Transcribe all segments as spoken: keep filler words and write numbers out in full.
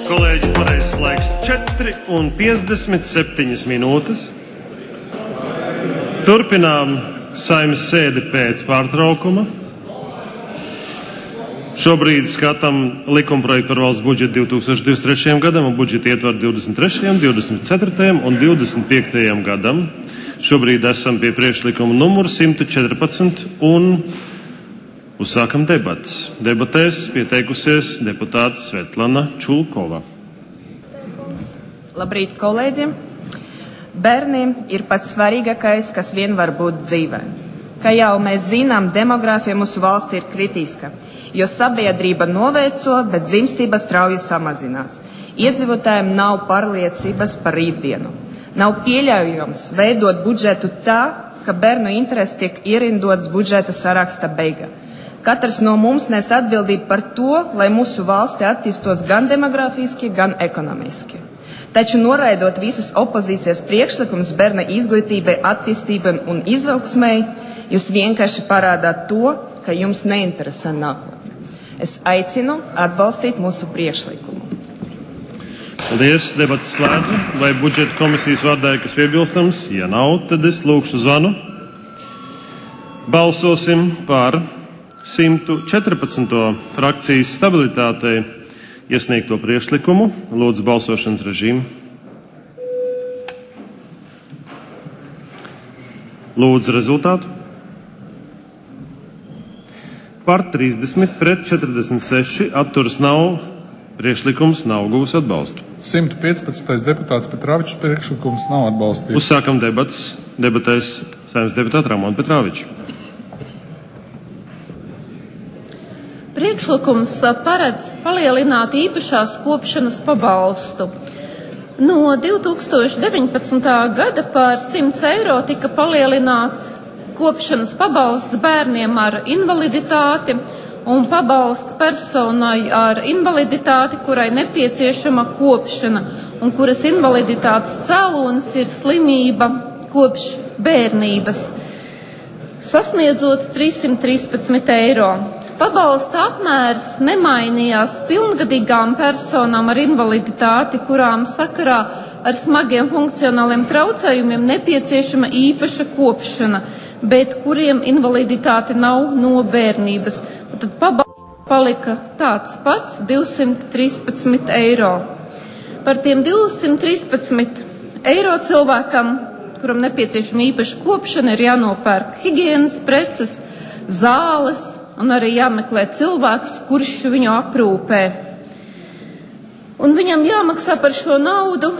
Kolēģi, pareizais laiks četri un piecdesmit septiņas minūtes. Turpinām Saeimas sēdi pēc pārtraukuma. Šobrīd skatām likumprojektu par valsts budžetu divi tūkstoši divdesmit trešajam gadam un budžeta ietvaru divdesmit trešajam, divdesmit ceturtajam un divdesmit piektajam gadam. Šobrīd esam pie priekšlikuma numuru simt četrpadsmit un uzsākam debatas. Debatēs pieteikusies deputāte Svetlana Čulkova. Labrīt, kolēģi! Bērni ir pats svarīgākais, kas vien var būt dzīvē. Kā jau mēs zinām, demogrāfija mūsu valstī ir kritiska, jo sabiedrība noveco, bet dzimstība strauji samazinās. Iedzīvotājiem nav pārliecības par rītdienu. Nav pieļaujams veidot budžetu tā, ka bērnu interesi tiek ierindots budžeta saraksta beigā. Katrs no mums nes atbildību par to, lai mūsu valsti attīstos gan demografiski, gan ekonomiski. Taču noraidot visas opozīcijas priekšlikumus bērna izglītībai, attīstībai un izaugsmai, jūs vienkārši parādāt to, ka jums neinteresē nākotne. Es aicinu atbalstīt mūsu priekšlikumu. Paldies, debatas slēdzu. Vai budžeta komisijas vārdā ir kas piebilstams? Ja nav, tad es lūkšu zvanu. Balsosim par simt četrpadsmito frakcijas stabilitātei iesniegto priekšlikumu. Lūdzu balsošanas režīmu. Lūdzu rezultātu. Par trīsdesmit pret četrdesmit seši atturas nav, priekšlikums nav guvis atbalstu. simt piecpadsmitais deputāts Petrāvičs priekšlikums nav atbalstīts. Uzsākam debatas. Debatēs Saeimas deputāta Ramona Petrāviča. Priekšlikums paredz palielināt īpašās kopšanas pabalstu. No divi tūkstoši deviņpadsmitā gada par simt eiro tika palielināts kopšanas pabalsts bērniem ar invaliditāti un pabalsts personai ar invaliditāti, kurai nepieciešama kopšana un kuras invaliditātes cēlonis ir slimība kopš bērnības, sasniedzot trīssimt trīspadsmit eiro. Pabalsta apmērs nemainījās pilngadīgām personām ar invaliditāti, kurām sakarā ar smagiem funkcionāliem traucējumiem nepieciešama īpaša kopšana, bet kuriem invaliditāte nav no bērnības. Tad pabalsts palika tāds pats - divsimt trīspadsmit eiro. Par tiem divsimt trīspadsmit eiro cilvēkam, kuram nepieciešama īpaša kopšana, ir jānopērk higienas preces, zāles un arī jāmeklē cilvēks, kurš viņu aprūpē. Un viņam jāmaksā par šo naudu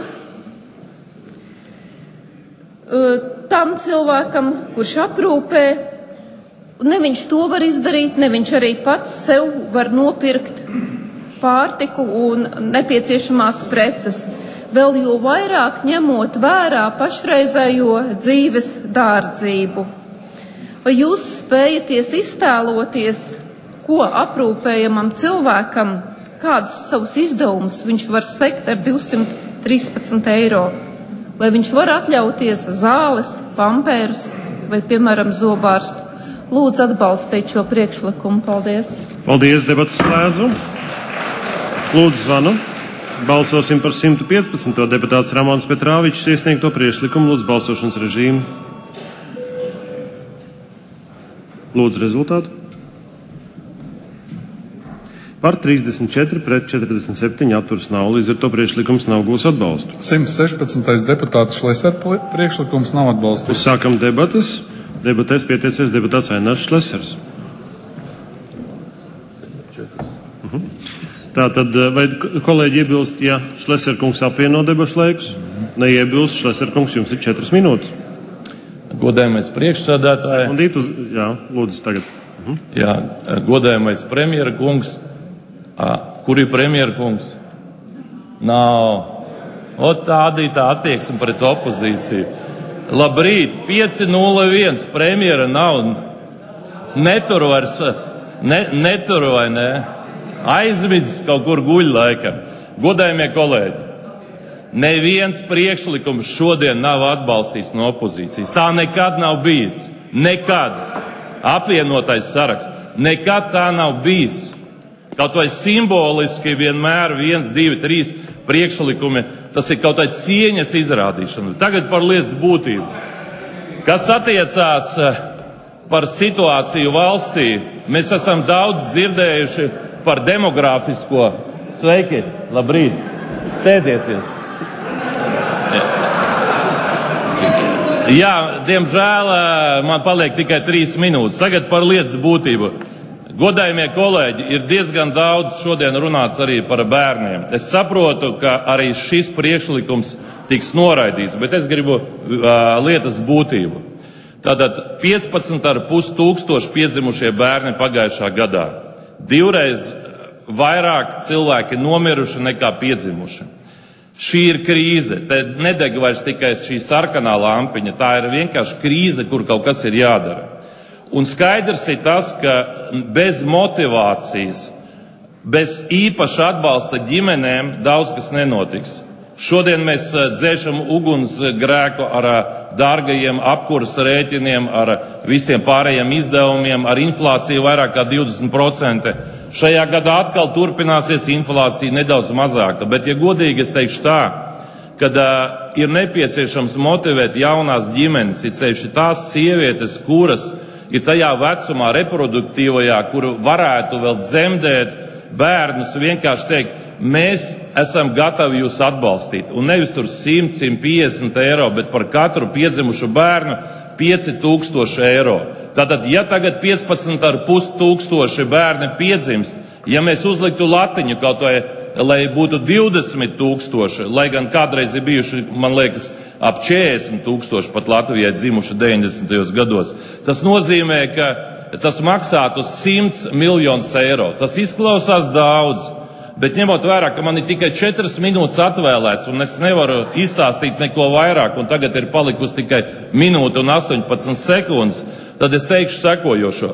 tam cilvēkam, kurš aprūpē, ne viņš to var izdarīt, ne viņš arī pats sev var nopirkt pārtiku un nepieciešamās preces, vēl jo vairāk ņemot vērā pašreizējo dzīves dārdzību. Vai jūs spējaties iztēloties, ko aprūpējamam cilvēkam, kādus savus izdevumus viņš var sekt ar divsimt trīspadsmit eiro? Vai viņš var atļauties zāles, pampērus vai, piemēram, zobārstu? Lūdzu atbalstīt šo priekšlikumu. Paldies. Paldies, debatas slēdzu. Lūdzu zvanu. Balsosim par simt piecpadsmito deputāts Ramons Petrāvičs iesniegto priekšlikumu. Lūdzu balsošanas režīmu. Lūdzu rezultātu. Par trīsdesmit četri pret četrdesmit septiņi atturas nav, līdz ar to priekšlikums nav gūs atbalstu. simt sešpadsmitais deputāts Šleser priekšlikums nav atbalstīts. Uzsākam debatas. Debatēs pieteicies deputāts Ainārs Šlesers. Uh-huh. Tātad, vai kolēģi iebilst, ja Šleser kungs apvieno debašu laikus? Uh-huh. Neiebilst, Šleser kungs, jums ir četras minūtes. Godājamais priekšsādātāji. Sekundīt uz, jā, lūdzu tagad. Uh-huh. Jā, godājamais premjera kungs. À, kur ir premjera kungs? Nav. O tāda ir tā attieksme pret opozīciju. Labrīt, pieci nulle viens, premjera nav. Netur vairs, ne, netur vai ne? Aizmidzis kaut kur guļ laikam. Godājamie kolēģi, neviens priekšlikums šodien nav atbalstīts no opozīcijas. Tā nekad nav bijis. Nekad. Apvienotais saraksts. Nekad tā nav bijis. Kaut vai simboliski vienmēr viens, divi, trīs priekšlikumi, tas ir kaut vai cieņas izrādīšana. Tagad par lietas būtību. Kas attiecās par situāciju valstī, mēs esam daudz dzirdējuši par demogrāfisko. Sveiki, labrīt, sēdieties. Jā, diemžēl man paliek tikai trīs minūtes. Tagad par lietas būtību. Godājumie kolēģi, ir diezgan daudz šodien runāts arī par bērniem. Es saprotu, ka arī šis priekšlikums tiks noraidīts, bet es gribu uh, lietas būtību. Tātad piecpadsmit ar pus tūkstoši piedzimušie bērni pagājušā gadā. Divreiz vairāk cilvēki nomiruši nekā piedzimuši. Šī ir krīze. Te nedeg vairs tikai šī sarkanā lampiņa. Tā ir vienkārši krīze, kur kaut kas ir jādara. Un skaidrs ir tas, ka bez motivācijas, bez īpaša atbalsta ģimenēm daudz kas nenotiks. Šodien mēs dzēšam ugunsgrēku ar dārgajiem apkuras rēķiniem, ar visiem pārējiem izdevumiem, ar inflāciju vairāk kā divdesmit procenti. Šajā gadā atkal turpināsies inflācija nedaudz mazāka, bet, ja godīgi es teikšu tā, kad uh, ir nepieciešams motivēt jaunās ģimenes, ir ceļši tās sievietes, kuras ir tajā vecumā reproduktīvajā, kuru varētu vēl dzemdēt bērnus, vienkārši teikt, mēs esam gatavi jūs atbalstīt. Un nevis tur simt, simt piecdesmit eiro, bet par katru piedzimušu bērnu pieci tūkstoši eiro. Tātad, ja tagad piecpadsmit ar pus tūkstoši bērni piedzimst, ja mēs uzliktu latiņu kaut vai, lai būtu divdesmit tūkstoši, lai gan kādreiz ir bijuši, man liekas, ap četrdesmit tūkstoši pat Latvijai dzimuši deviņdesmitajos gados, tas nozīmē, ka tas maksātu simts miljonus eiro. Tas izklausās daudz, bet ņemot vērā, ka man ir tikai četras minūtes atvēlēts un es nevaru izstāstīt neko vairāk, un tagad ir palikusi tikai minūte un astoņpadsmit sekundes, tad es teikšu sekojošo.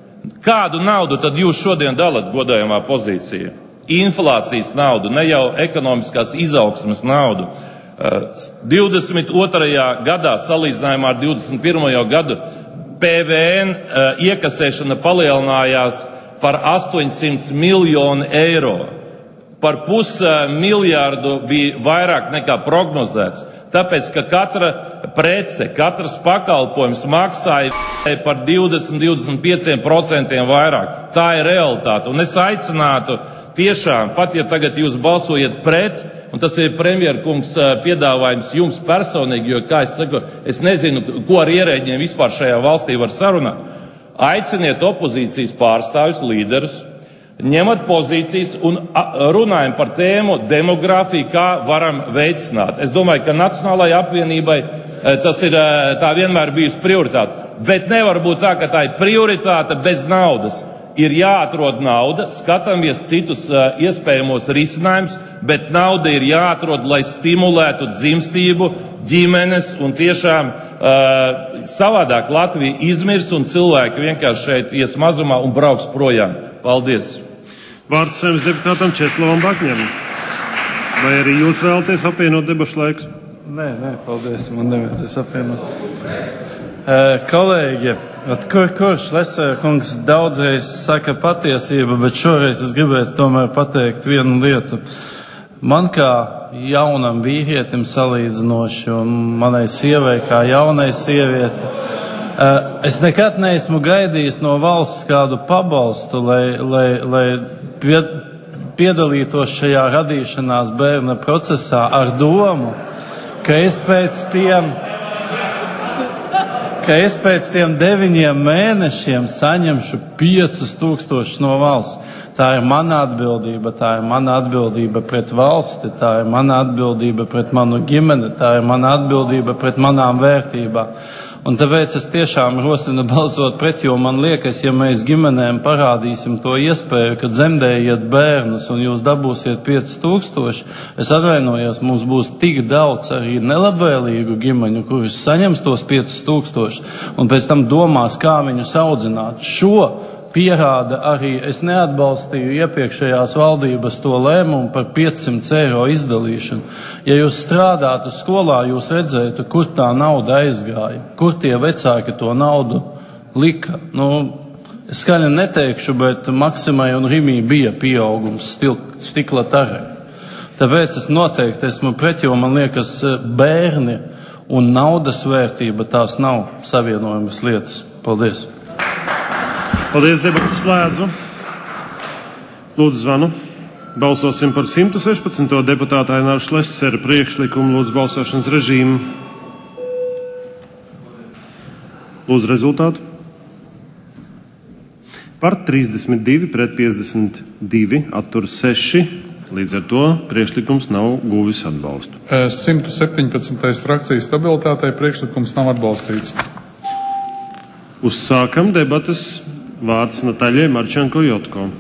Kādu naudu tad jūs šodien dalat, godājamā pozīcija? Inflācijas naudu, ne jau ekonomiskās izaugsmes naudu. divdesmit otrajā gadā salīdzinājumā ar divdesmit pirmo gadu P V N iekasēšana palielinājās par astoņsimt miljonu eiro. Par pus miljārdu bija vairāk nekā prognozēts, tāpēc, ka katra prece, katrs pakalpojums maksāja par divdesmit līdz divdesmit pieciem procentiem vairāk. Tā ir realitāte. Un es aicinātu tiešām, pat ja tagad jūs balsojat pret, un tas ir premjerkungs piedāvājums jums personīgi, jo, kā es saku, es nezinu, ko ar ierēģiem vispār šajā valstī var sarunāt. Aiciniet opozīcijas pārstāvjus, līderus, ņemat pozīcijas un runājam par tēmu demogrāfiju, kā varam veicināt. Es domāju, ka Nacionālajai apvienībai tas ir tā vienmēr bijusi prioritāte. Bet nevar būt tā, ka tā ir prioritāte bez naudas. Ir jāatrod nauda, skatāmies citus uh, iespējamos risinājumus, bet nauda ir jāatrod, lai stimulētu dzimstību, ģimenes un tiešām uh, savādāk Latvija izmirs un cilvēki vienkārši šeit ies mazumā un brauks projām. Paldies! Vārds Saeimas deputātam Česlavam Bakņam. Vai arī jūs vēlaties apvienot debašu laiku? Nē, nē, paldies, man nevēties apvienot. Uh, kolēģi, kur, kurš Lesera kungs daudzreiz saka patiesību, bet šoreiz es gribētu tomēr pateikt vienu lietu. Man kā jaunam vīrietim salīdzinoši un manai sievai kā jaunai sievieti, uh, es nekad neesmu gaidījis no valsts kādu pabalstu, lai, lai, lai pie, piedalītos šajā radīšanās bērna procesā ar domu, ka es pēc tiem ka es pēc tiem deviņiem mēnešiem saņemšu piecus tūkstošus no valsts. Tā ir mana atbildība, tā ir mana atbildība pret valsti, tā ir mana atbildība pret manu ģimeni, tā ir mana atbildība pret manām vērtībām. Un tāpēc es tiešām rosinu balsot pret, jo man liekas, ja mēs ģimenēm parādīsim to iespēju, ka dzemdējiet bērnus un jūs dabūsiet pieci tūkstoši, es atvainojos, mums būs tik daudz arī nelabvēlīgu ģimeņu, kurus saņems tos piecus tūkstošus un pēc tam domās, kā viņus audzināt. Šo pierāda arī, es neatbalstīju iepriekšējās valdības to lēmumu par piecsimt eiro izdalīšanu. Ja jūs strādātu skolā, jūs redzētu, kur tā nauda aizgāja, kur tie vecāki to naudu lika. Nu, Es skaļi neteikšu, bet Maksimai un Rimī bija pieaugums stil, stikla tarai. Tāpēc es noteikti esmu pret, jo man liekas, bērni un naudas vērtība tās nav savienojamas lietas. Paldies! Paldies, debatas slēdzu. Lūdzu zvanu. Balsosim par simt sešpadsmito deputātu Aināru Šlesera priekšlikumu. Lūdzu balsošanas režīmu. Lūdzu rezultātu. Par trīsdesmit divi pret piecdesmit divi, atturas seši. Līdz ar to priekšlikums nav guvis atbalstu. simt septiņpadsmitais frakcijas stabilitātei priekšlikums nav atbalstīts. Uzsākam debatas. Vārds Nataļai Marčenko-Jotko.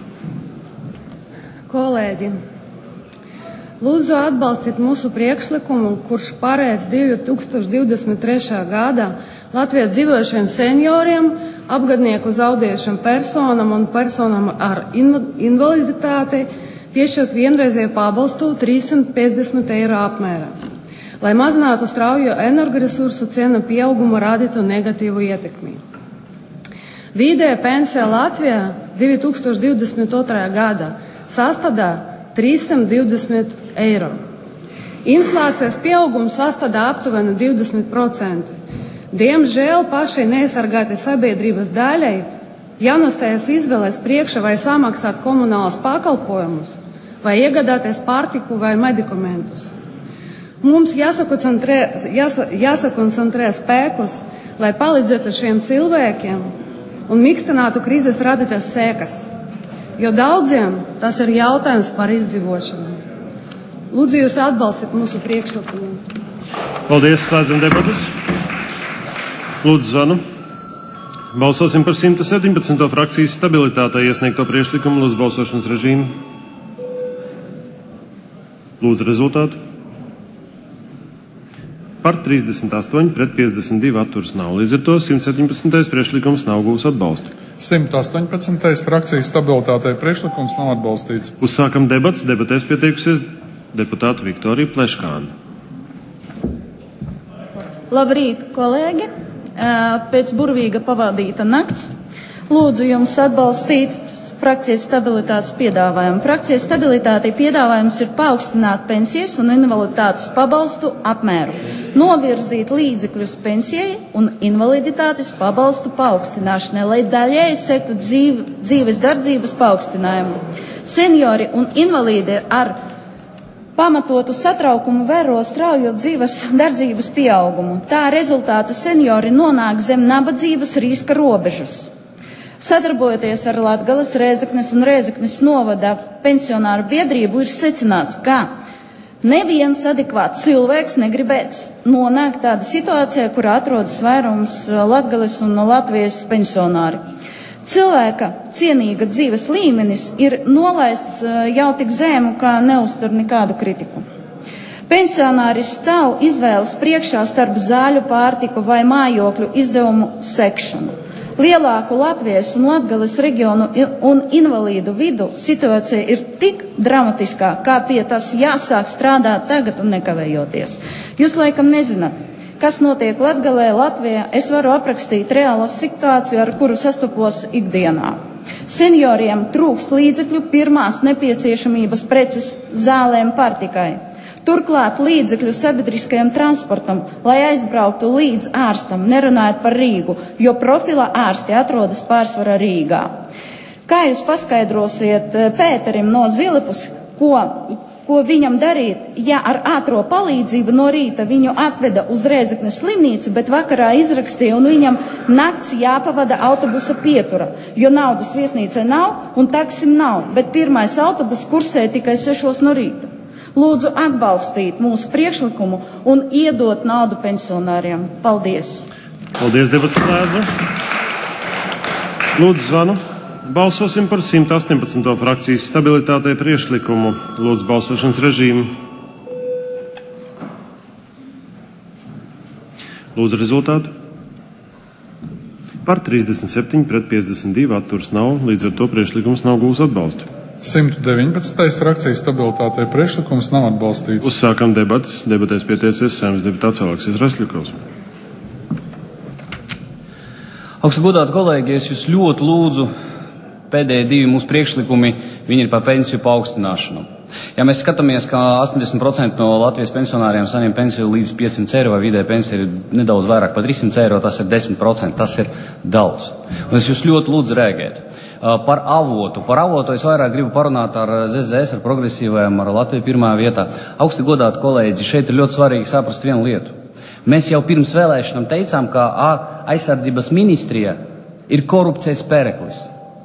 Kolēģi, lūdzu atbalstīt mūsu priekšlikumu, kurš paredz divi tūkstoši divdesmit trešā gada Latvijā dzīvojušiem senioriem, apgadnieku zaudējušiem personam un personam ar invaliditāti piešķirt vienreizēju pabalstu trīssimt piecdesmit eiro apmērā, lai mazinātu straujo energoresursu cenu pieaugumu radītu negatīvu ietekmi. Vidēja pensija Latvijā divi tūkstoši divdesmit otrajā gadā sastādā trīssimt divdesmit eiro. Inflācijas pieaugums sastādā aptuveni divdesmit procenti. Diemžēl pašai neaizsargātai sabiedrības daļai jānostājas izvēlēs priekšā vai samaksāt komunālas pakalpojumus, vai iegādāties pārtiku vai medikamentus. Mums jāsakoncentrē, jāsa, jāsakoncentrē spēkus, lai palīdzētu šiem cilvēkiem un mīkstinātu krīzes radītās sekas, jo daudziem tas ir jautājums par izdzīvošanu. Lūdzu, jūs atbalstīt mūsu priekšlikumu. Paldies, slēdzam debatas. Lūdzu, zvanu. Balsosim par simt septiņpadsmito frakcijas stabilitātei iesniegto priekšlikumu. Lūdzu, balsošanas režīmu. Lūdzu, rezultātu. Par trīsdesmit astoņi pret piecdesmit divi, atturas nav. Līdz ar to simt septiņpadsmitais priekšlikums nav gūs atbalstu. simt astoņpadsmitais frakcijas stabilitātei priekšlikums nav atbalstīts. Uzsākam debats. Debatēs pieteikusies deputāta Viktorija Pleškāne. Labrīt, kolēģi! Pēc burvīga pavadīta nakts lūdzu jums atbalstīt frakcijas stabilitātes piedāvājumu. Frakcijas stabilitātei piedāvājums ir paaugstināt pensijas un invaliditātes pabalstu apmēru, novirzīt līdzekļus pensijai un invaliditātes pabalstu paaugstināšanai, lai daļēji sektu dzīve, dzīves dardzības paaugstinājumu. Seniori un invalīdi ar pamatotu satraukumu vēro straujo dzīves dardzības pieaugumu. Tā rezultāta seniori nonāk zem nabadzības riska robežas. Sadarbojoties ar Latgales, Rēzeknes un Rēzeknes novada pensionāru biedrību, ir secināts, ka neviens adekvāts cilvēks negribēs nonākt tāda situācijā, kurā atrodas vairums Latgales un Latvijas pensionāri. Cilvēka cienīga dzīves līmenis ir nolaists jau tik zēmu, ka neuztur nekādu kritiku. Pensionāri stāv izvēles priekšā starp zāļu, pārtiku vai mājokļu izdevumu sekšanu. Lielāku Latvijas un Latgales reģionu un invalīdu vidu situācija ir tik dramatiskā, kā pie tas jāsāk strādāt tagad un nekavējoties. Jūs laikam nezināt, kas notiek Latgalē, Latvijā. Es varu aprakstīt reālo situāciju, ar kuru sastopos ikdienā. Senioriem trūkst līdzekļu pirmās nepieciešamības preces zālēm, pārtikai. Turklāt līdzekļu sabiedriskajam transportam, lai aizbrauktu līdz ārstam, nerunājot par Rīgu, jo profila ārsti atrodas pārsvarā Rīgā. Kā jūs paskaidrosiet Pēterim no Zilipus, ko, ko viņam darīt, ja ar ātro palīdzību no rīta viņu atveda uz Rēzeknes slimnīcu, bet vakarā izrakstīja un viņam nakts jāpavada autobusa pietura, jo naudas viesnīcai nav un taksim nav, bet pirmais autobus kursē tikai sešos no rīta. Lūdzu atbalstīt mūsu priekšlikumu un iedot naudu pensionāriem. Paldies! Paldies, debats slēdzu. Lūdzu zvanu. Balsosim par simt astoņpadsmito frakcijas stabilitātei priekšlikumu. Lūdzu balsošanas režīmu. Lūdzu rezultātu. Par trīsdesmit septiņi pret piecdesmit divi, atturas nav, līdz ar to priekšlikums nav gūs atbalstu. simt deviņpadsmitais frakcijas stabilitātei priekšlikums nav atbalstīts. Uzsākam debatas. Debatēs pieteicies Saeimas deputāts Aleksijs Rasļukovs. Augsti godāti kolēģi, es jūs ļoti lūdzu, pēdējie divi mūsu priekšlikumi, viņi ir par pensiju paaugstināšanu. Ja mēs skatāmies, ka astoņdesmit procenti no Latvijas pensionāriem saņem pensiju līdz piecsimt eiro, vai vidēja pensija ir nedaudz vairāk par trīssimts eiro, tas ir desmit procenti, tas ir daudz. Un es jūs ļoti lūdzu rēģēt. Par avotu. Par avotu es vairāk gribu parunāt ar Z Z S, ar progresīvajiem, ar Latviju pirmā vietā. Augsti godāti kolēģi, šeit ir ļoti svarīgi saprast vienu lietu. Mēs jau pirms vēlēšanām teicām, ka aizsardzības ministrija ir korupcijas pēreklis.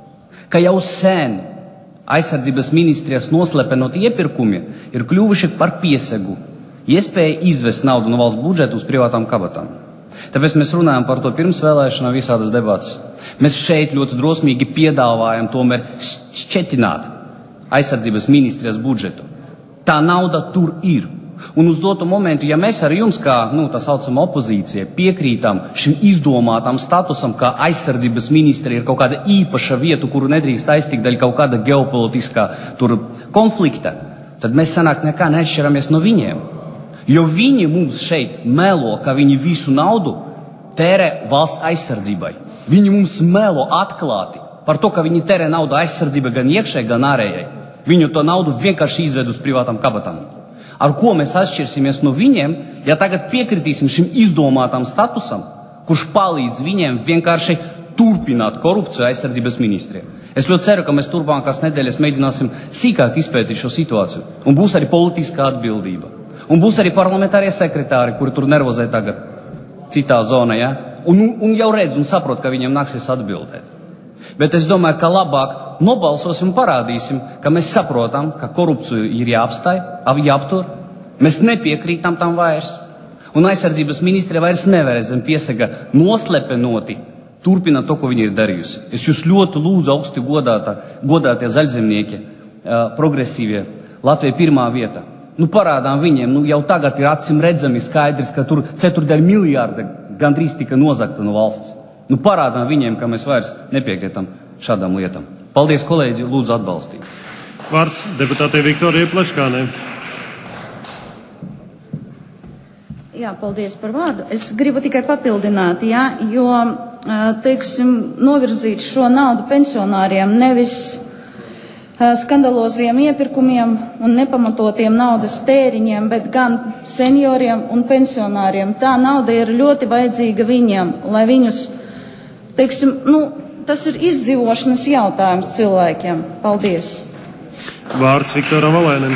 Ka jau sen aizsardzības ministrijas noslepenot iepirkumi ir kļuvuši par piesegu, iespēja izvest naudu no valsts budžeta uz privātām kabatām. Tāpēc mēs runājam par to pirms vēlēšanām visādas debats. Mēs šeit ļoti drosmīgi piedāvājam tomēr šķetināt aizsardzības ministrijas budžetu. Tā nauda tur ir. Un uz dotu momentu, ja mēs ar jums, kā nu, tā saucama opozīcija, piekrītam šim izdomātam statusam, ka aizsardzības ministrija ir kaut kāda īpaša vieta, kuru nedrīkst aiztikt daļ kaut kāda ģeopolitiskā tur konflikta, tad mēs sanāk nekā neatšķiramies no viņiem. Jo viņi mums šeit melo, ka viņi visu naudu tērē valsts aizsardzībai. Viņi mums melo atklāti par to, ka viņi tērē naudu aizsardzībai gan iekšēji, gan ārējai. Viņu to naudu vienkārši izved uz privātām kabatām. Ar ko mēs atšķirsimies no viņiem, ja tagad piekritīsim šim izdomātam statusam, kurš palīdz viņiem vienkārši turpināt korupciju aizsardzības ministrijā. Es ļoti ceru, ka mēs turpmākās nedēļas mēģināsim sīkāk izpētīt šo situāciju. Un būs arī politiskā atbildība. Un būs arī parlamentārie sekretāri, kuri tur nervozē tagad citā zonā, ja? Un, un jau redz un saprot, ka viņiem nāksies atbildēt. Bet es domāju, ka labāk nobalsosim un parādīsim, ka mēs saprotam, ka korupciju ir jāapstāj, jāaptur. Mēs nepiekrītam tam vairs. Un aizsardzības ministrija vairs nevarēs zem piesega noslepenoti turpināt to, ko viņi ir darījusi. Es jūs ļoti lūdzu augsti godātā, godātie zaļzemnieki, progresīvie, Latvija pirmā vieta. Nu parādām viņiem, nu jau tagad ir acim redzami skaidrs, ka tur ceturdaļ miljārda gandrīz tika nozagta no valsts. Nu parādām viņiem, ka mēs vairs nepiekrītam šādām lietām. Paldies, kolēģi, lūdzu atbalstīt. Vārds deputātei Viktorijai Pleškānei. Jā, paldies par vārdu. Es gribu tikai papildināt, jā, jo, teiksim, novirzīt šo naudu pensionāriem nevis skandaloziem iepirkumiem un nepamatotiem naudas tēriņiem, bet gan senioriem un pensionāriem. Tā nauda ir ļoti vajadzīga viņiem, lai viņus, teiksim, nu, tas ir izdzīvošanas jautājums cilvēkiem. Paldies. Vārds Viktoram Valēnim.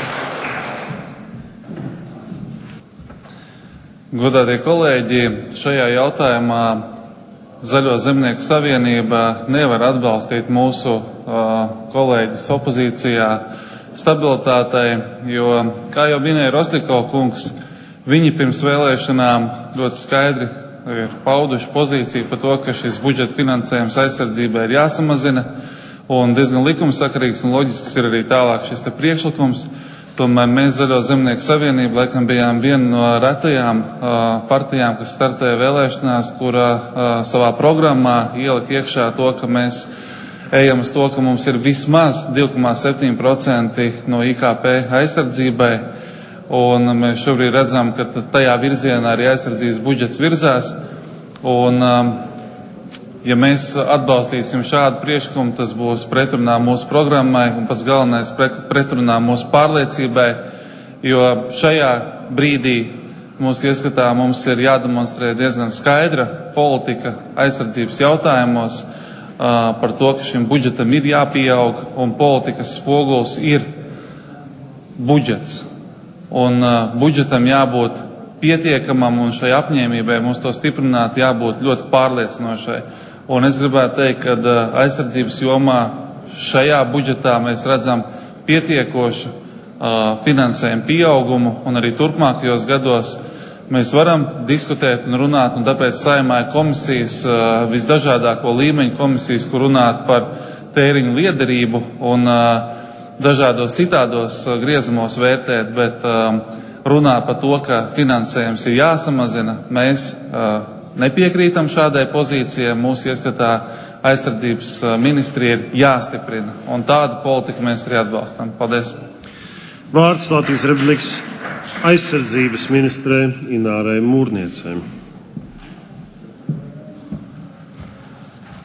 Godātie kolēģi, šajā jautājumā Zaļo zemnieku savienība nevar atbalstīt mūsu uh, kolēģus opozīcijā stabilitātei, jo, kā jau minēja Rosļiko kungs, viņi pirms vēlēšanām ļoti skaidri ir pauduši pozīciju par to, ka šis budžeta finansējums aizsardzībai ir jāsamazina, un diezgan likumsakarīgs un loģisks ir arī tālāk šis te priekšlikums. Tomēr mēs Zaļo zemnieku savienību laikam bijām viena no retajām uh, partijām, kas startēja vēlēšanās, kura uh, savā programmā ielika iekšā to, ka mēs ejam uz to, ka mums ir vismaz divi komā septiņi procenti no I K P aizsardzībai, un mēs šobrīd redzam, ka tajā virzienā arī aizsardzības budžets virzās, un um, ja mēs atbalstīsim šādu priekšlikumu, tas būs pretrunā mūsu programmai un pats galvenais pretrunā mūsu pārliecībai, jo šajā brīdī mūsu ieskatā mums ir jādemonstrē diezgan skaidra politika aizsardzības jautājumos uh, par to, ka šim budžetam ir jāpieaug un politikas spoguls ir budžets. Un uh, budžetam jābūt pietiekamam un šai apņēmībai mums to stiprināt jābūt ļoti pārliecinošai. Un es gribētu teikt, ka aizsardzības jomā šajā budžetā mēs redzam pietiekošu uh, finansējumu pieaugumu, un arī turpmākajos gados mēs varam diskutēt un runāt, un tāpēc Saeimā ir komisijas, uh, visdažādāko līmeņu komisijas, kur runāt par tēriņu liederību un uh, dažādos citādos uh, griezumos vērtēt, bet uh, runā par to, ka finansējums ir jāsamazina, mēs uh, nepiekrītam šādai pozīcijai, mūsu ieskatā aizsardzības ministrija ir jāstiprina, un tādu politiku mēs arī atbalstam. Paldies. Vārds Latvijas Republikas aizsardzības ministrei Inārai Mūrniecei.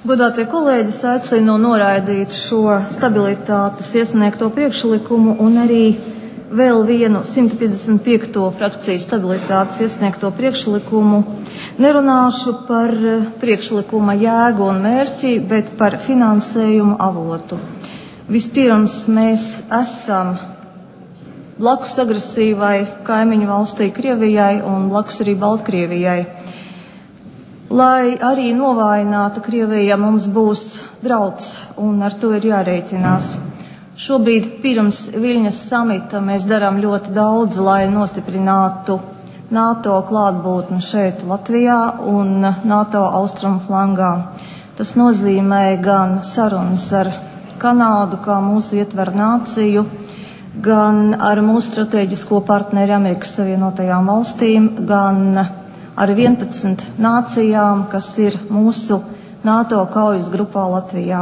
Godātie kolēģi, es aicinu noraidīt šo stabilitātes iesniegto priekšlikumu un arī vēl vienu simt piecdesmit piekto frakciju stabilitātes iesniegto priekšlikumu. Nerunāšu par priekšlikuma jēgu un mērķi, bet par finansējumu avotu. Vispirms mēs esam blakus agresīvai kaimiņu valstī Krievijai un blakus arī Baltkrievijai. Lai arī novājināta Krievija, mums būs drauds, un ar to ir jārēķinās. Šobrīd pirms Viļņas samita mēs darām ļoti daudz, lai nostiprinātu NATO klātbūtni šeit Latvijā un NATO austrumu flangā. Tas nozīmē gan sarunas ar Kanādu kā mūsu ietver nāciju, gan ar mūsu strateģisko partneri Amerikas Savienotajām valstīm, gan ar vienpadsmit nācijām, kas ir mūsu NATO kaujas grupā Latvijā.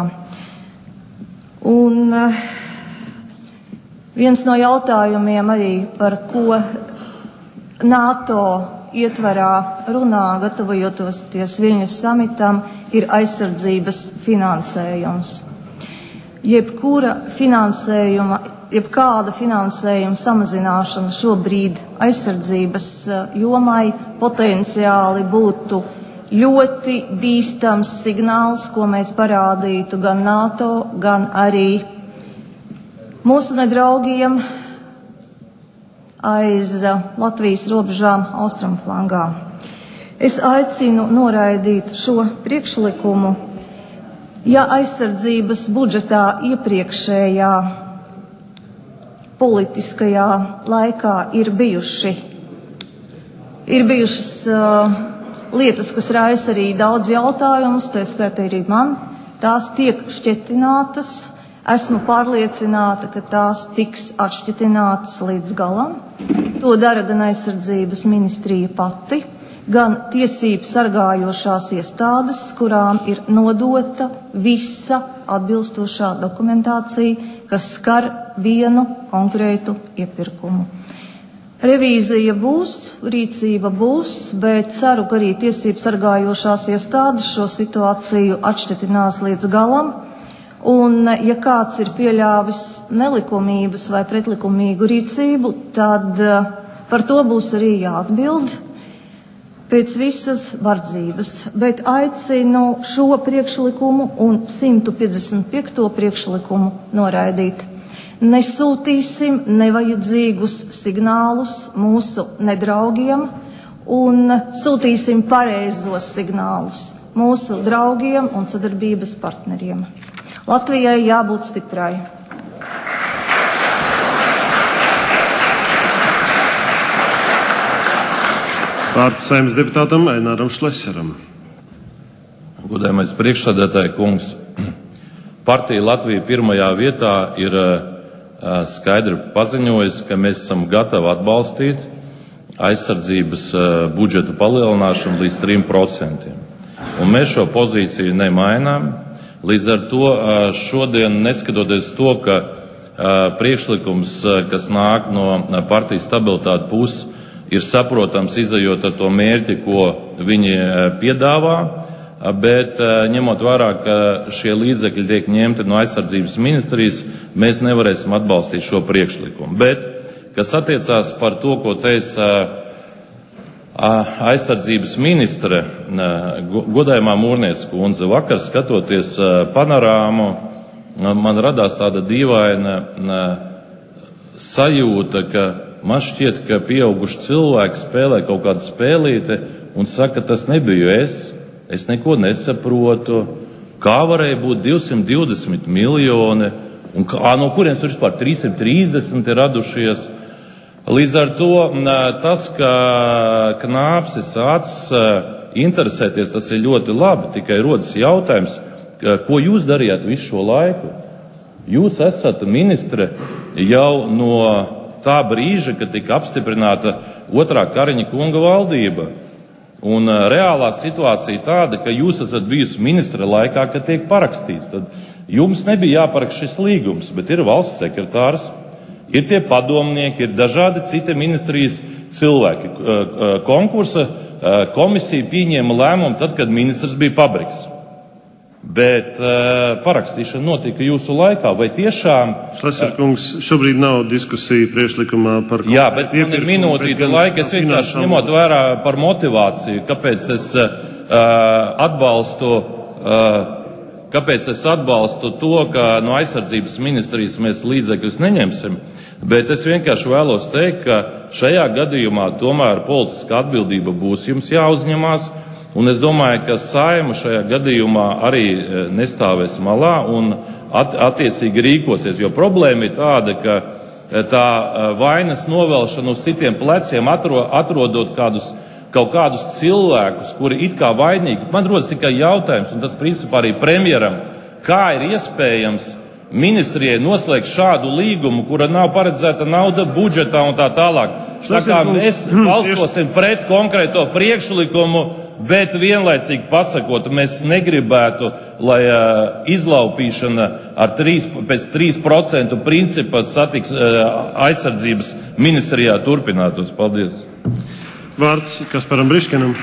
Un viens no jautājumiem arī, par ko NATO ietvarā runā, gatavojoties Viļņas samitam, ir aizsardzības finansējums. Jebkura finansējuma, jebkāda finansējuma samazināšana šobrīd aizsardzības jomai potenciāli būtu ļoti bīstams signāls, ko mēs parādītu gan NATO, gan arī mūsu nedraugiem aiz Latvijas robežām austrumu flangā. Es aicinu noraidīt šo priekšlikumu. Ja aizsardzības budžetā iepriekšējā politiskajā laikā ir bijuši, ir bijušas uh, lietas, kas raisa arī daudz jautājumus, tā skaitā arī man, tās tiek šķetinātas. Esmu pārliecināta, ka tās tiks atšķetinātas līdz galam. To dara gan aizsardzības ministrija pati, gan tiesību sargājošās iestādes, kurām ir nodota visa atbilstošā dokumentācija, kas skar vienu konkrētu iepirkumu. Revīzija būs, rīcība būs, bet ceru, ka arī tiesību sargājošās iestādes šo situāciju atšķetinās līdz galam. Un, ja kāds ir pieļāvis nelikumības vai pretlikumīgu rīcību, tad par to būs arī jāatbild pēc visas vardzības, bet aicinu šo priekšlikumu un simt piecdesmit piekto priekšlikumu noraidīt. Nesūtīsim nevajadzīgus signālus mūsu nedraugiem un sūtīsim pareizos signālus mūsu draugiem un sadarbības partneriem. Latvijai jābūt stiprai. Vārds Saeimas deputātam Eināram Šleseram. Godājamais priekšsēdētāja kungs, partija Latvija pirmajā vietā ir skaidri paziņojusi, ka mēs esam gatavi atbalstīt aizsardzības budžeta palielināšanu līdz trim procentiem. Un mēs šo pozīciju nemainām. Līdz ar to šodien, neskatoties to, ka priekšlikums, kas nāk no partijas stabilitātes puses, ir saprotams, izejot ar to mērķi, ko viņi piedāvā, bet ņemot vērā, ka šie līdzekļi tiek ņemti no aizsardzības ministrijas, mēs nevarēsim atbalstīt šo priekšlikumu. Bet, kas attiecās par to, ko teica aizsardzības ministre, godājumā Mūrnieces kundze, vakar skatoties panorāmu, man radās tāda dīvaina sajūta, ka man šķiet, ka pieauguši cilvēki spēlē kaut kādu spēlīti un saka, tas nebiju es, es neko nesaprotu, kā varēja būt divsimt divdesmit miljoni, un kā, no kurienes tur vispār trīssimt trīsdesmit ir radušies. Līdz ar to tas, ka Knāpsis sācis interesēties, tas ir ļoti labi, tikai rodas jautājums, ko jūs darījāt visu šo laiku? Jūs esat ministre jau no tā brīža, kad tika apstiprināta otrā Kariņa kunga valdība. Un uh, reālā situācija tāda, ka jūs esat bijusi ministra laikā, kad tiek parakstīts. Tad jums nebija jāparaksta šis līgums, bet ir valsts sekretārs, ir tie padomnieki, ir dažādi citi ministrijas cilvēki. Uh, uh, konkursa uh, komisija pieņēma lēmumu tad, kad ministrs bija pabriks. Bet uh, parakstīšana notika jūsu laikā, vai tiešām... Šleserkungs, šobrīd nav diskusija priekšlikumā par... Jā, bet man ir minūtīte laika, es vienkārši ņemot vērā par motivāciju, kāpēc es uh, atbalstu, uh, kāpēc es atbalstu to, ka no aizsardzības ministrijas mēs līdzekļus neņemsim, bet es vienkārši vēlos teikt, ka šajā gadījumā tomēr politiskā atbildība būs jums jāuzņemās. Un es domāju, ka Saeima šajā gadījumā arī nestāvēs malā un at, attiecīgi rīkosies, jo problēma ir tāda, ka tā vainas novelšana uz citiem pleciem, atro, atrodot kādus, kaut kādus cilvēkus, kuri it kā vainīgi. Man rodas tikai jautājums, un tas principā arī premjeram, kā ir iespējams ministrijai noslēgt šādu līgumu, kura nav paredzēta nauda budžetā un tā tālāk. Tā kā mēs balstosim pret konkrēto priekšlikumu, bet vienlaicīgi pasakot, mēs negribētu, lai uh, izlaupīšana ar trīs, pēc trīs procentu principa satiks uh, aizsardzības ministrijā turpinātos. Paldies. Vārds Kasparam Briškinam.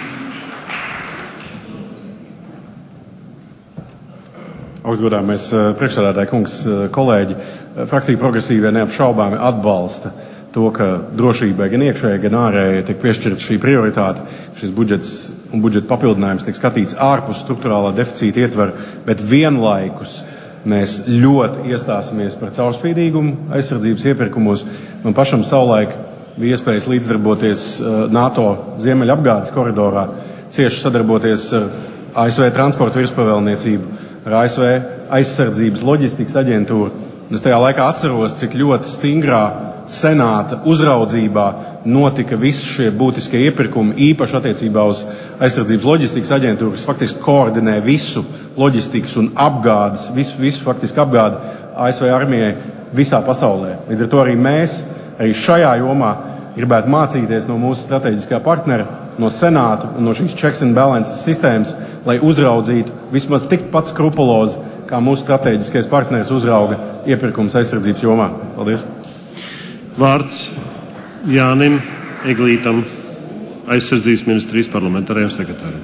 Augstgodāmais priekšsēdētāji kungs, kolēģi, frakcija progresīvie neapšaubāmi atbalsta to, ka drošībai gan iekšēji, gan ārēji tiek piešķirta šī prioritāte. Šis budžets un budžeta papildinājums tiek skatīts ārpus struktūrālā deficīta ietvara, bet vienlaikus mēs ļoti iestāsimies par caurspīdīgumu aizsardzības iepirkumos. Man pašam savulaik bija iespējas līdzdarboties NATO ziemeļapgādes koridorā, cieši sadarboties ar A S V transporta virspavēlniecību, ar A S V aizsardzības loģistikas aģentūru. Es tajā laikā atceros, cik ļoti stingrā senāta uzraudzībā notika visi šie būtiskie iepirkumi, īpaši attiecībā uz aizsardzības loģistikas aģentūru, kas faktiski koordinē visu loģistikas un apgādes, visu, visu faktiski apgādi A S V armijai visā pasaulē. Līdz ar to arī mēs, arī šajā jomā gribētu mācīties no mūsu strateģiskā partnera, no senātu un no šīs checks and balances sistēmas, lai uzraudzītu vismaz tikpat skrupulozi, kā mūsu strateģiskais partners uzrauga iepirkums aizsardzības jomā. Paldies! Vārds Jānim Eglītam, aizsardzības ministrijas parlamentārajam sekretārim.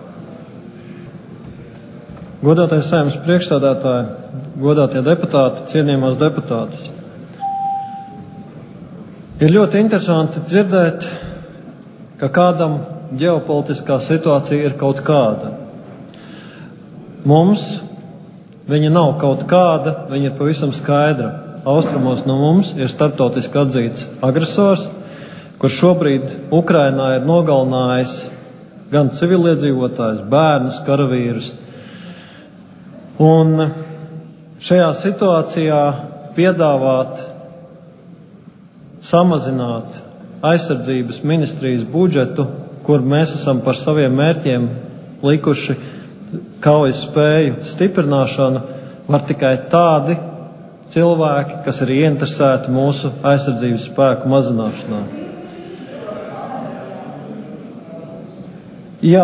Godātais Saeimas priekšsēdētāji, godātie deputāti, cienījamās deputātes. Ir ļoti interesanti dzirdēt, ka kādam ģeopolitiskā situācija ir kaut kāda. Mums viņa nav kaut kāda, viņa ir pavisam skaidra. Austrumos no mums ir starptautiski atzīts agresors, kurš šobrīd Ukrainā ir nogalinājis gan civiliedzīvotājus, bērnus, karavīrus. Un šajā situācijā piedāvāt samazināt aizsardzības ministrijas budžetu, kur mēs esam par saviem mērķiem likuši kaujas spēju stiprināšanu, var tikai tādi cilvēki, kas ir ieinteresēti mūsu aizsardzības spēku mazināšanā. Jā,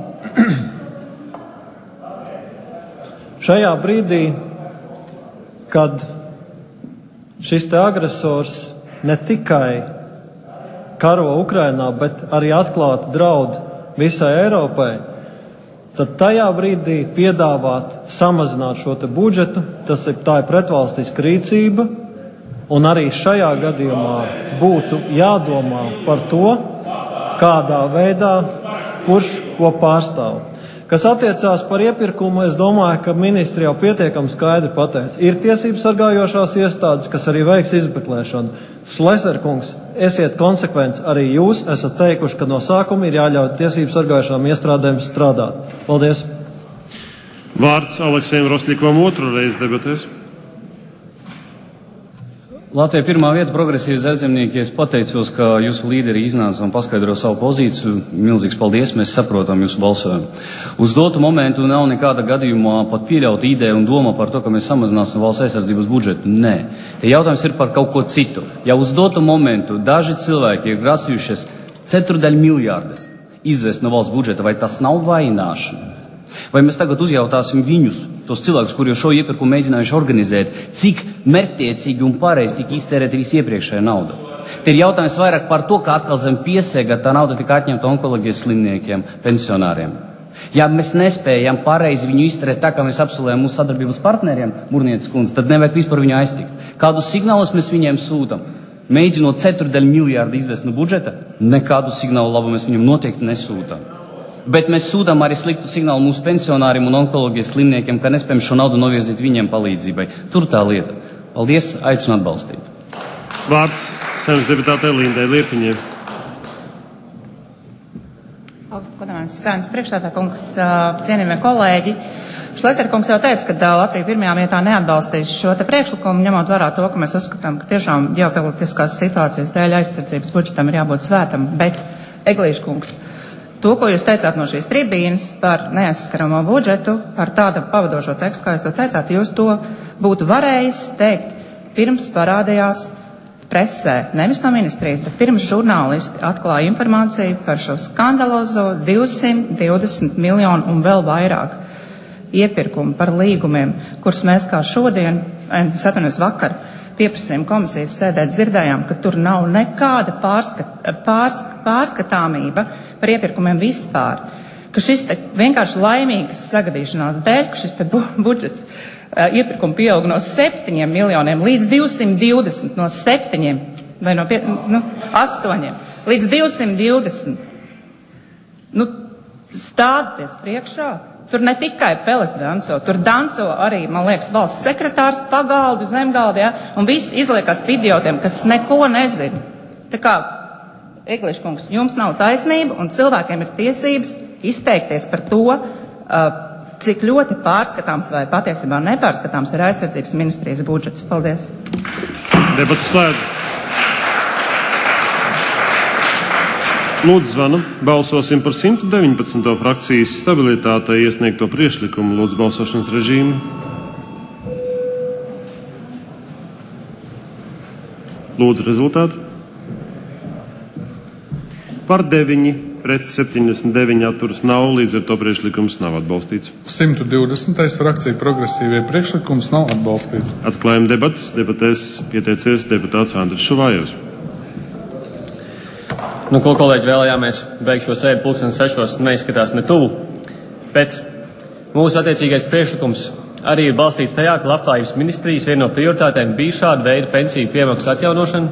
šajā brīdī, kad šis te agresors ne tikai karo Ukrainā, bet arī atklāti draud visai Eiropai, tad tajā brīdī piedāvāt samazināt šo te budžetu, tas ir tā ir pretvalstiska rīcība, un arī šajā gadījumā būtu jādomā par to, kādā veidā, kurš ko pārstāv. Kas attiecās par iepirkumu, es domāju, ka ministri jau pietiekami skaidri pateica. Ir tiesības sargājošās iestādes, kas arī veiks izmeklēšanu. Šleserkungs, esiet konsekvents, arī jūs esat teikuši, ka no sākuma ir jāļauj tiesības sargājošām iestādēm strādāt. Paldies! Vārds Aleksejam Rosļikovam otru reizi debatēs. Latvija pirmā vieta progresīvi zaļzemnieki. Es pateicos, ka jūsu līderi iznāca un paskaidro savu pozīciju. Milzīgs paldies, mēs saprotam jūsu balsojumu. Uz dotu momentu nav nekāda gadījumā pat pieļauta ideja un doma par to, ka mēs samazināsim valsts aizsardzības budžetu. Nē. Te jautājums ir par kaut ko citu. Ja uz dotu momentu daži cilvēki ir grasījušies ceturdaļu miljārdu izvest no valsts budžeta, vai tas nav vaināšana? Vai mēs tagad uzjautāsim viņus, tos cilvēkus, kuri šo iepirkumu mēģinājuši organizēt, cik mērķtiecīgi un pareizi tika iztērēta visi iepriekšējā nauda? Te ir jautājums vairāk par to, ka atkal zem piesēga tā nauda tika atņemta onkoloģijas slimniekiem, pensionāriem. Ja mēs nespējam pareizi viņu izturēt tā, kā mēs apsolējam mūsu sadarbības partneriem, Burnietes kundze, tad nevajag vispār viņu aiztikt. Kādus signālus mēs viņiem sūtam? Mēģinot ceturdaļu miljārdu izvest no budžeta, nekādu signālu labu mēs viņam noteikti nesūtam. Bet mēs sūtam arī sliktu signālu mūsu pensionāriem un onkoloģijas slimniekiem, ka nespējam šo naudu novirzīt viņiem palīdzībai. Tur tā lieta. Paldies, aicinu atbalstīt. Vārds Saeimas deputātei Lindai Liepiņai. Augstu godāmais Saeimas priekšsēdētāja kungs, cienījamie kolēģi. Šlesner kungs jau teica, ka Latvija pirmajā vietā neatbalstīs šo te priekšlikumu, ņemot vērā to, ka mēs uzskatām, ka tiešām ģeopolitiskās situācijas dēļ aizsardzības budžetam ir jābūt svētam. Bet, Eglīša kungs, to, ko jūs teicāt no šīs tribīnes par neaizskaramo budžetu, par tādu pavadošo tekstu, kā jūs to teicāt, jūs to būtu varējis teikt pirms parādījās presē, nevis no ministrijas, bet pirms žurnālisti atklāja informāciju par šo skandalozo divsimt divdesmit miljonu un vēl vairāk iepirkumu par līgumiem, kurus mēs kā šodien, es atvainojos vakar, pieprasījuma komisijas sēdē dzirdējām, ka tur nav nekāda pārskat, pārsk, pārskatāmība par iepirkumiem vispār. Ka šis te vienkārši laimīgas sagadīšanās dēļ, ka šis te bu, budžets uh, iepirkumu pieauga no septiņiem miljoniem līdz divsimt divdesmit, no septiņiem vai no pie, nu, astoņiem līdz divsimt divdesmit. Nu, stādieties priekšā. Tur ne tikai Peles danco, tur danco arī, man liekas, valsts sekretārs, pagaldu, zemgaldi, ja, un viss izliekās pa idiotiem, kas neko nezina. Tā kā, Eglīša kungs, jums nav taisnība, un cilvēkiem ir tiesības izteikties par to, uh, cik ļoti pārskatāms vai patiesībā nepārskatāms ir aizsardzības ministrijas budžets. Paldies. Debats slēdz. Lūdzu zvanu. Balsosim par simt deviņpadsmito frakcijas stabilitātei iesniegto priekšlikumu. Lūdzu balsošanas režīmu. Lūdzu rezultātu. Par deviņi pret septiņdesmit deviņi atturas nav, līdz ar to priekšlikums nav atbalstīts. simt divdesmitais frakcija progresīvie priekšlikums nav atbalstīts. Atklājam debatas. Debatēs pieteicies deputāts Andris Šuvājevs. Nu, ko kolēģi vēlējāmies beigt šo sēdi pulkstens sešos, neizskatās ne tuvu, bet mūsu attiecīgais priekšlikums arī ir balstīts tajā, ka Labklājības ministrijas viena no prioritātēm bija šāda veida pensiju piemaksu atjaunošana.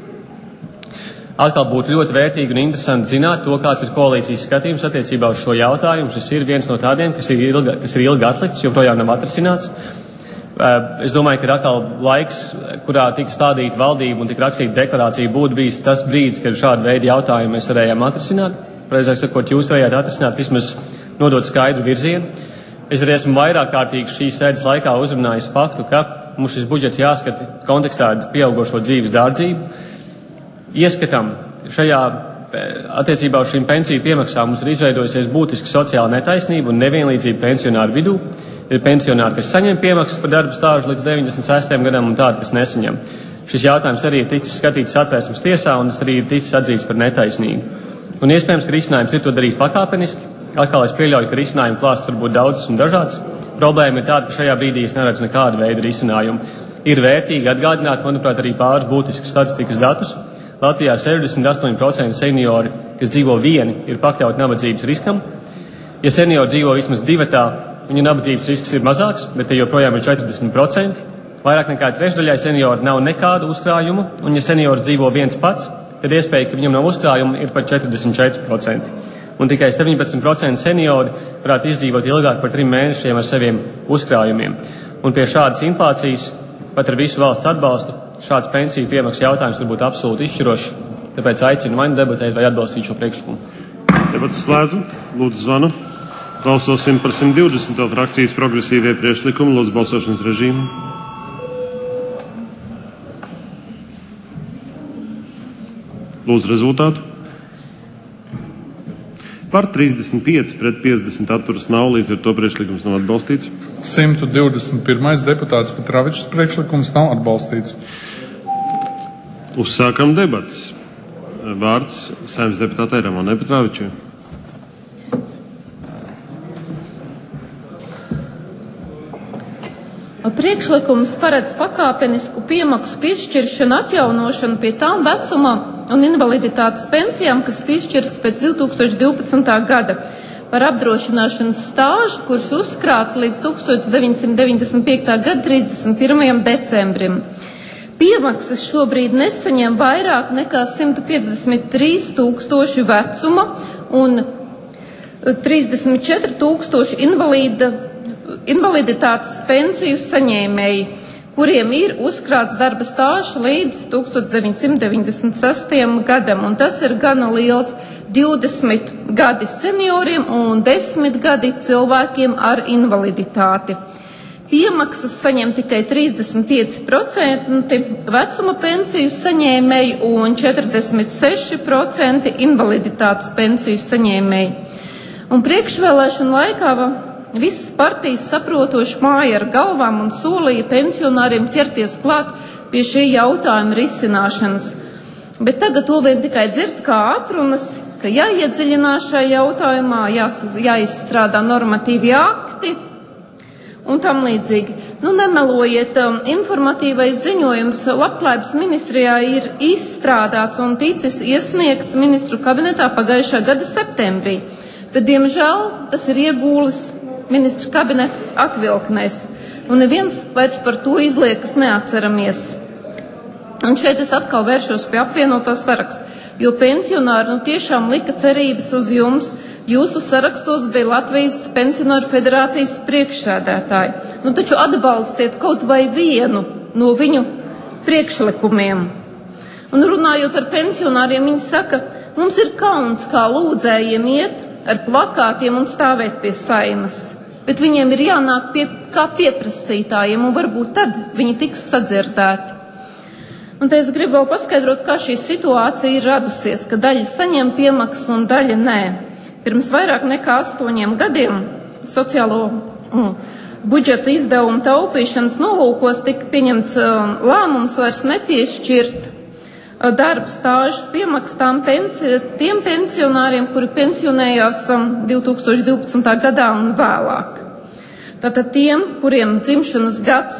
Atkal būtu ļoti vērtīgi un interesanti zināt to, kāds ir koalīcijas skatījums attiecībā uz šo jautājumu. Šis ir viens no tādiem, kas ir ilgi, kas ir ilgi atlikts, joprojām nav atrisināts. Es domāju, ka ir atkal laiks, kurā tika stādīta valdība un tika rakstīta deklarācija, būtu bijis tas brīdis, kad šādu veidu jautājumu mēs varējām atrisināt. Precīzāk sakot, jūs varējāt atrisināt, vismaz nodot skaidru virzienu. Es arī esmu vairāk kārtīgi šīs sēdes laikā uzrunājis faktu, ka mums šis budžets jāskata kontekstā ar pieaugošo dzīves dārdzību. Ieskatam šajā attiecībā uz šīm pensiju piemaksām mums ir izveidojusies būtiska sociāla netaisnība un nevienlīdzība pensionāru vidū. Ir pensionāri, kas saņem piemaksas par darba stāžu līdz deviņdesmit sestajam gadam un tādi, kas nesaņem. Šis jautājums arī ir ticis skatīts Satversmes tiesā un tas arī ir ticis atzīts par netaisnību. Un iespējams, ka risinājums ir to darīt pakāpeniski. Atkal es pieļauju, ka risinājumu klāsts var būt daudzs un dažāds. Problēma ir tāda, ka šajā brīdī es neredzu nekādu veidu risinājumu. Ir vērtīgi atgādināt, manuprāt, arī pāris būtiskus statistikas datus. Latvijā sešdesmit astoņi procenti seniori, kas dzīvo vieni, ir pakļauti nabadzības riskam. Ja seniori dzīvo vismaz divatā, viņa nabadzības risks ir mazāks, bet te joprojām ir četrdesmit procenti. Vairāk nekā trešdaļai senioru nav nekādu uzkrājumu, un ja seniors dzīvo viens pats, tad iespēja, ka viņam nav uzkrājumu, ir pat četrdesmit četri procenti. Un tikai septiņpadsmit procenti seniori varētu izdzīvot ilgāk par trim mēnešiem ar saviem uzkrājumiem. Un pie šādas inflācijas, pat ar visu valsts atbalstu, šāds pensiju piemaksas jautājums var būt absolūti izšķirošs. Tāpēc aicinu vai nu debatēt, vai atbalstīt šo priekšlikumu. Debatas slēdzu. Lūdzu zvanu. Balsosim par simt divdesmito frakcijas progresīvie priekšlikumu. Lūdzu balsošanas režīmu. Lūdzu rezultātu. Par trīsdesmit pieci pret piecdesmit atturas nav, līdz ar to priekšlikums nav atbalstīts. simt divdesmit pirmais deputāts Petravičs priekšlikums nav atbalstīts. Uzsākam debatas. Vārds Saeimas deputātei Ramonai Petravičai. Priekšlikums paredz pakāpenisku piemaksu piešķiršanu, atjaunošanu pie tām vecuma un invaliditātes pensijām, kas piešķirtas pēc divi tūkstoši divpadsmitā gada. par apdrošināšanas stāžu, kurš uzkrāts līdz deviņdesmit deviņdesmit piekta gada trīsdesmit pirmajam decembrim. Piemaksas šobrīd nesaņem vairāk nekā simt piecdesmit trīs tūkstoši vecuma un trīsdesmit četri tūkstoši invalīda, invaliditātes pensiju saņēmēji, kuriem ir uzkrāts darba stāžs līdz deviņdesmit deviņdesmit sestajam gadam, un tas ir gana liels divdesmit gadi senioriem un desmit gadi cilvēkiem ar invaliditāti. Piemaksas saņem tikai trīsdesmit pieci procenti vecuma pensiju saņēmēji un četrdesmit seši procenti invaliditātes pensiju saņēmēji. Un priekšvēlēšana laikā visas partijas saprotoši māja ar galvām un solīja pensionāriem ķerties klāt pie šī jautājuma risināšanas. Bet tagad to vien tikai dzird kā atrunas, ka jāiedziļinās šajā jautājumā, jās, jāizstrādā normatīvi akti un tam līdzīgi. Nu, nemelojiet, um, informatīvais ziņojums Labklājības ministrijā ir izstrādāts un ticis iesniegts ministru kabinetā pagājušā gada septembrī, bet, diemžēl, tas ir iegūlis ministru kabineta atvilknēs, un neviens vairs par to izliekas neatceramies. Un šeit es atkal vēršos pie apvienotā saraksta, jo pensionāri nu tiešām lika cerības uz jums. Jūsu sarakstos bija Latvijas pensionāru federācijas priekšsēdētāji. Nu taču atbalstiet kaut vai vienu no viņu priekšlikumiem. Un runājot ar pensionāriem, viņi saka, mums ir kauns kā lūdzējiem iet ar plakātiem un stāvēt pie saimas, bet viņiem ir jānāk pie, kā pieprasītājiem, un varbūt tad viņi tiks sadzirdēti. Un te es gribu vēl paskaidrot, kā šī situācija ir radusies, ka daļa saņem piemaksas un daļa nē. Pirms vairāk nekā astoņiem gadiem sociālo mm, budžeta izdevumu taupīšanas nolūkos tika pieņemts uh, lēmums vairs nepiešķirt uh, darba stāžu piemaksām pensi, tiem pensionāriem, kuri pensionējās um, divi tūkstoši divpadsmitā gadā un vēlāk. Tātad tiem, kuriem dzimšanas gads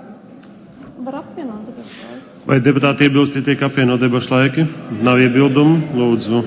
var apvienot debašu laikus. Vai deputāti iebilst, ja tiek apvienot debašu laiki? Nav iebildumu, lūdzu.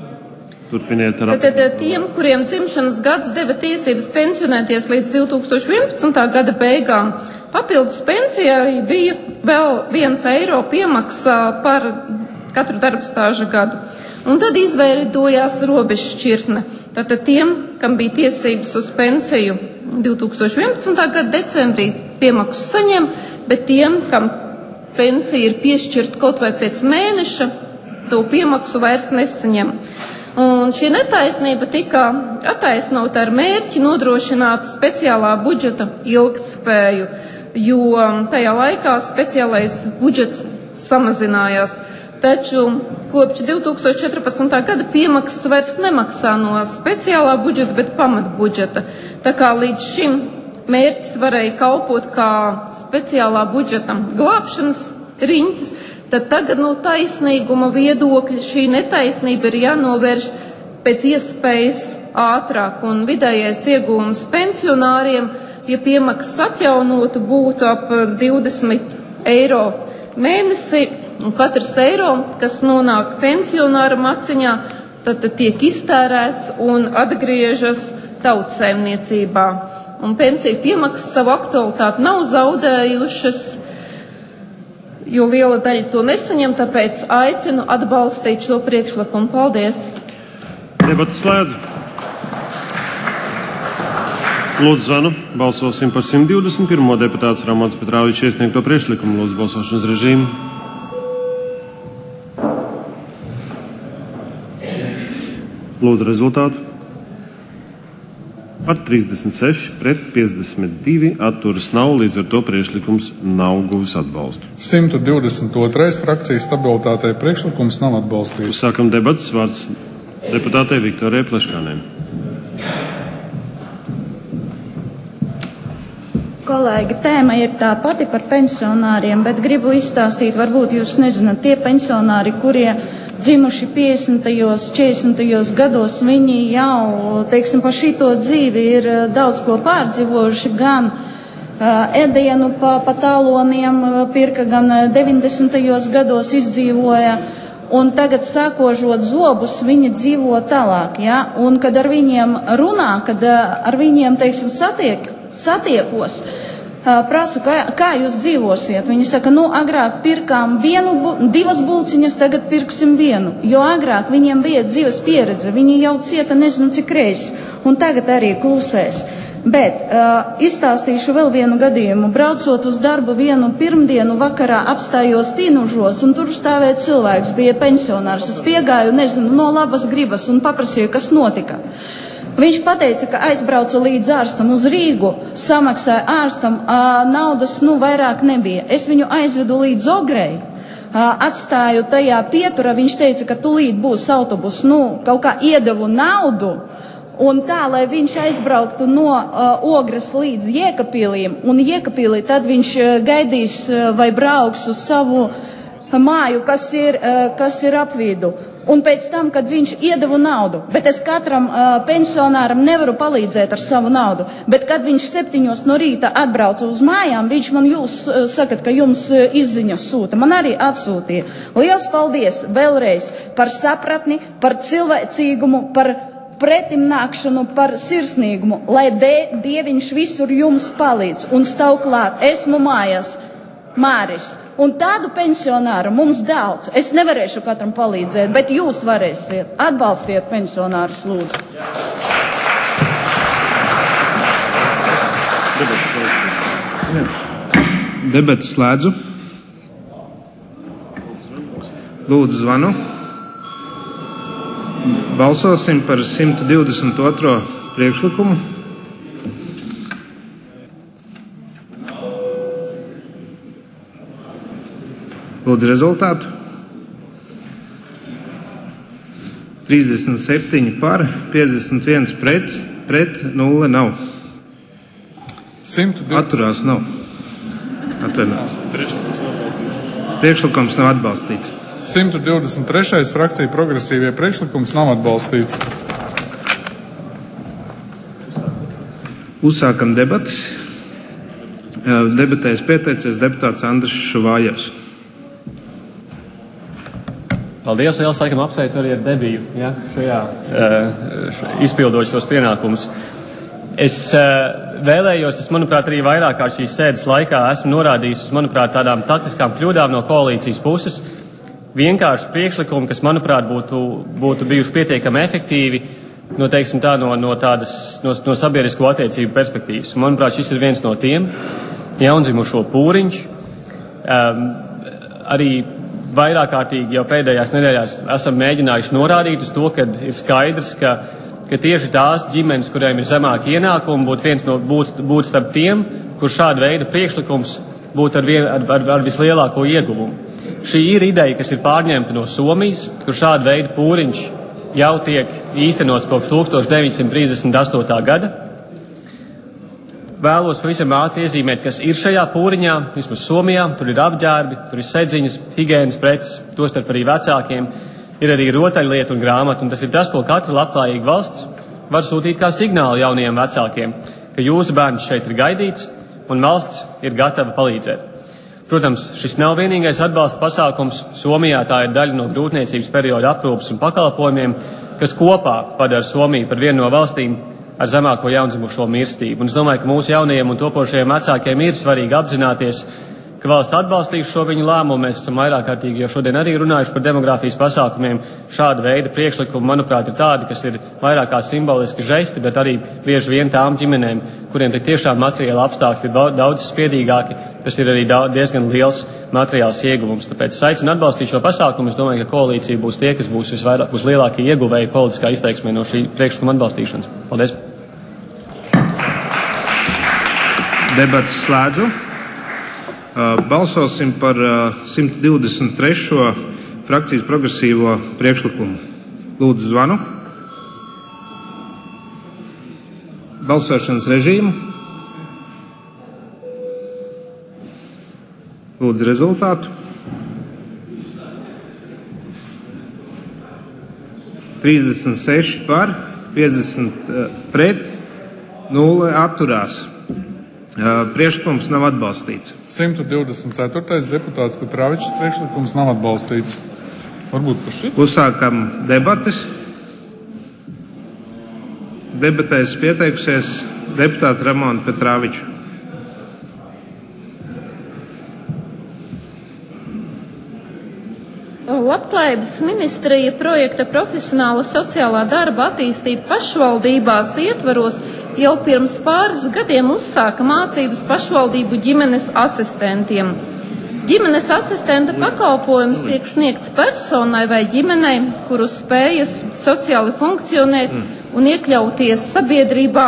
Tad, tad tiem, kuriem dzimšanas gads deva tiesības pensionēties līdz divi tūkstoši vienpadsmitā gada beigām, papildus pensijai bija vēl viens eiro piemaksa par katru darba stāža gadu. Un tad izveidojās robežšķirtne. Tātad tiem, kam bija tiesības uz pensiju divi tūkstoši vienpadsmitā gada decembrī, piemaksu saņem, bet tiem, kam pensija ir piešķirta kaut vai pēc mēneša, to piemaksu vairs nesaņem. Un šī netaisnība tika attaisnota ar mērķi nodrošināt speciālā budžeta ilgtspēju, jo tajā laikā speciālais budžets samazinājās. Taču kopš divi tūkstoši četrpadsmitā gada piemaksas vairs nemaksā no speciālā budžeta, bet pamatbudžeta. Tā kā līdz šim mērķis varēja kalpot kā speciālā budžeta glābšanas riņķis, tad tagad no taisnīguma viedokļa šī netaisnība ir jānovērš pēc iespējas ātrāk, un vidējais iegūms pensionāriem, ja piemaksas atjaunotu, būtu ap divdesmit eiro mēnesi, un katrs eiro, kas nonāk pensionāra maciņā, tad, tad tiek iztērēts un atgriežas tautsaimniecībā. Un pensiju piemaksas savu aktualitāti nav zaudējušas, jo liela daļa to nesaņem, tāpēc aicinu atbalstīt šo priekšlikumu. Paldies! Debates slēdzu. Lūdzu zvanu. Balsosim par simt divdesmit pirmo deputāts Ramons Petrāvičs iesniegto priekšlikumu. Lūdzu balsošanas režīmu. Lūdzu rezultātu. Par trīsdesmit seši pret piecdesmit divi atturas nav, līdz ar to priekšlikums nav guvis atbalstu. simt divdesmit otrais frakcijas stabilitātei priekšlikums nav atbalstīts. Sākam debatas, vārds deputātei Viktorijai Pleškānei. Kolēģi, tēma ir tā pati par pensionāriem, bet gribu izstāstīt, varbūt jūs nezināt, tie pensionāri, kurie dzimuši piecdesmitajos, četrdesmitajos gados, viņi jau, teiksim, pa šito dzīvi ir daudz ko pārdzīvojuši, gan uh, ēdienu pa, pa tāloniem pirka, gan deviņdesmitajos gados izdzīvoja. un tagad sākožot zobus, viņi dzīvo tālāk, ja? Un kad ar viņiem runā, kad ar viņiem, teiksim, satiek, satiekos, prasu, kā, kā jūs dzīvosiet. Viņi saka, nu, agrāk pirkām vienu, divas bulciņas, tagad pirksim vienu, jo agrāk viņiem bija dzīves pieredze, viņi jau cieta nezinu cik reizes, un tagad arī klusēs. Bet uh, izstāstīšu vēl vienu gadījumu. Braucot uz darbu vienu pirmdienu vakarā apstājos Tīnužos, un tur stāvēja cilvēks, bija pensionārs. Es piegāju, nezinu, no labas gribas un paprasīju, kas notika. Viņš pateica, ka aizbrauca līdz ārstam uz Rīgu, samaksāja ārstam, uh, naudas, nu, vairāk nebija. Es viņu aizvedu līdz Ogrei, uh, atstāju tajā pieturā, viņš teica, ka tulīt būs autobus, nu, kaut kā iedevu naudu, un tā, lai viņš aizbrauktu no uh, Ogres līdz Jēkabpilīm, un Jēkabpilī tad viņš uh, gaidīs uh, vai brauks uz savu uh, māju, kas ir, uh, kas ir apvidu. Un pēc tam, kad viņš iedevu naudu, bet es katram uh, pensionāram nevaru palīdzēt ar savu naudu, bet kad viņš septiņos no rīta atbrauca uz mājām, viņš man jūs uh, sakat, ka jums uh, izziņas sūta. Man arī atsūtīja. Liels paldies vēlreiz par sapratni, par cilvēcīgumu, par pretimnākšanu, par sirsnīgumu, lai de, Dieviņš visur jums palīdz un stāv klāt. Esmu mājās, Māris. Un tādu pensionāru mums daudz. Es nevarēšu katram palīdzēt, bet jūs varēsiet. Atbalstiet pensionārus, lūdzu. Debates slēdzu. Lūdzu zvanu. Balsosim par simt divdesmit otro priekšlikumu. Lūdzu rezultātu. trīsdesmit septiņi par, piecdesmit viens pret, pret nulle nav. Atturās nav. Atvainojos. Priekšlikums nav atbalstīts. simt divdesmit trešais frakcija progresīvie priekšlikums nav atbalstīts. Uzsākam debatas. Debatēs pieteicies deputāts Andris Šuvājevs. Paldies, liels laikam apsveicu arī ar debiju, ja, šajā, uh, izpildot šos pienākumus. Es uh, vēlējos, es, manuprāt, arī vairāk kā šīs sēdes laikā esmu norādījis uz, manuprāt, tādām taktiskām kļūdām no koalīcijas puses. Vienkārši priekšlikumi, kas, manuprāt, būtu, būtu bijuši pietiekami efektīvi, no, teiksim tā, no, no tādas, no, no sabiedrisko attiecību perspektīvas. Un, manuprāt, šis ir viens no tiem, jaundzimušo pūriņš. Um, arī vairāk kārtīgi jau pēdējās nedēļās esam mēģinājuši norādīt uz to, ka ir skaidrs, ka, ka tieši tās ģimenes, kuriem ir zemāki ienākumi, būtu viens no būt, būt starp tiem, kur šāda veida priekšlikums būtu ar, vien, ar, ar, ar vislielāko ieguvumu. Šī ir ideja, kas ir pārņemta no Somijas, kur šāda veida pūriņš jau tiek īstenots kopš tūkstoš deviņsimt trīsdesmit astotā gada. Vēlos pavisam ātri iezīmēt, kas ir šajā pūriņā, vismaz Somijā, tur ir apģērbi, tur ir sedziņas, higienas preces, tostarp arī vecākiem, ir arī rotaļlietu un grāmatu, un tas ir tas, ko katra labklājīga valsts var sūtīt kā signālu jaunajiem vecākiem, ka jūsu bērns šeit ir gaidīts, un valsts ir gatava palīdzēt. Protams, šis nav vienīgais atbalsta pasākums. Somijā tā ir daļa no grūtniecības perioda aprūpes un pakalpojumiem, kas kopā padara Somiju par vienu no valstīm ar zemāko jaundzimušo mirstību. Un es domāju, ka mūsu jaunajiem un topošajiem vecākiem ir svarīgi apzināties, ka valsts atbalstīs šo viņu lēmumu. Mēs esam vairāk kārtīgi jau šodien arī runājuši par demogrāfijas pasākumiem. Šāda veida priekšlikumi, manuprāt, ir tādi, kas ir vairāk kā simboliski žesti, bet arī bieži vien tām ģimenēm, kuriem tik tiešām materiāla apstākļi ir daudz spiedīgāki, tas ir arī diezgan liels materiāls ieguvums. Tāpēc es aicinu atbalstīt šo pasākumu. Es domāju, ka koalīcija būs tie, kas būs visvairāk, būs lielākie ieguvēji politiskā izteiksmē no šī priekšlikuma atbalstīšanas. Paldies! Debates slēdzu. Balsosim par simt divdesmit trešo frakcijas progresīvo priekšlikumu. Lūdzu zvanu. Balsošanas režīmu. Lūdzu rezultātu. trīsdesmit seši par, piecdesmit pret, nulle atturās. Priekšlikums nav atbalstīts. simt divdesmit ceturtais deputāts Kutravičs priekšlikums nav atbalstīts. Varbūt par šī. Uzsākam debates. Debatēs pieteikusies deputāta Ramona Petrāviča. Labklājības ministrija projekta profesionāla sociālā darba attīstība pašvaldībās ietvaros jau pirms pāris gadiem uzsāka mācības pašvaldību ģimenes asistentiem. Ģimenes asistenta pakalpojums tiek sniegts personai vai ģimenei, kuru spējas sociāli funkcionēt un iekļauties sabiedrībā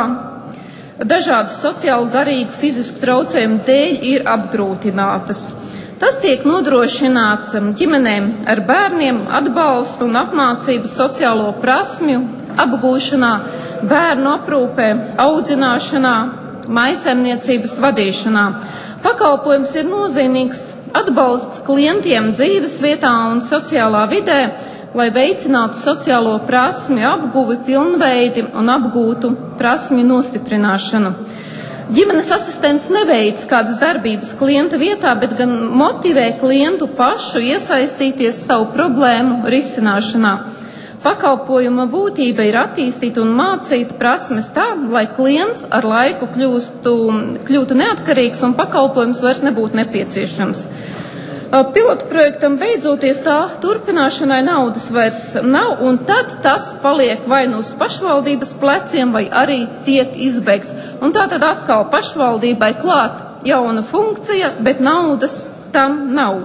dažādu sociālu, garīgu, fizisku traucējumu dēļ ir apgrūtinātas. Tas tiek nodrošināts ģimenēm ar bērniem atbalstu un apmācību sociālo prasmju apgūšanā, bērnu aprūpē, audzināšanā, mājsaimniecības vadīšanā. Pakalpojums ir nozīmīgs atbalsts klientiem dzīves vietā un sociālā vidē, lai veicinātu sociālo prasmju apguvi, pilnveidi un apgūtu prasmju nostiprināšanu. Ģimenes asistents neveic kādas darbības klienta vietā, bet gan motivē klientu pašu iesaistīties savu problēmu risināšanā. Pakalpojuma būtība ir attīstīt un mācīt prasmes tā, lai klients ar laiku kļūstu, kļūtu neatkarīgs un pakalpojums vairs nebūtu nepieciešams. Pilotu projektam beidzoties tā turpināšanai naudas vairs nav, un tad tas paliek vai nu uz pašvaldības pleciem, vai arī tiek izbeigts. Un tā tad atkal pašvaldībai klāt jauna funkcija, bet naudas tam nav.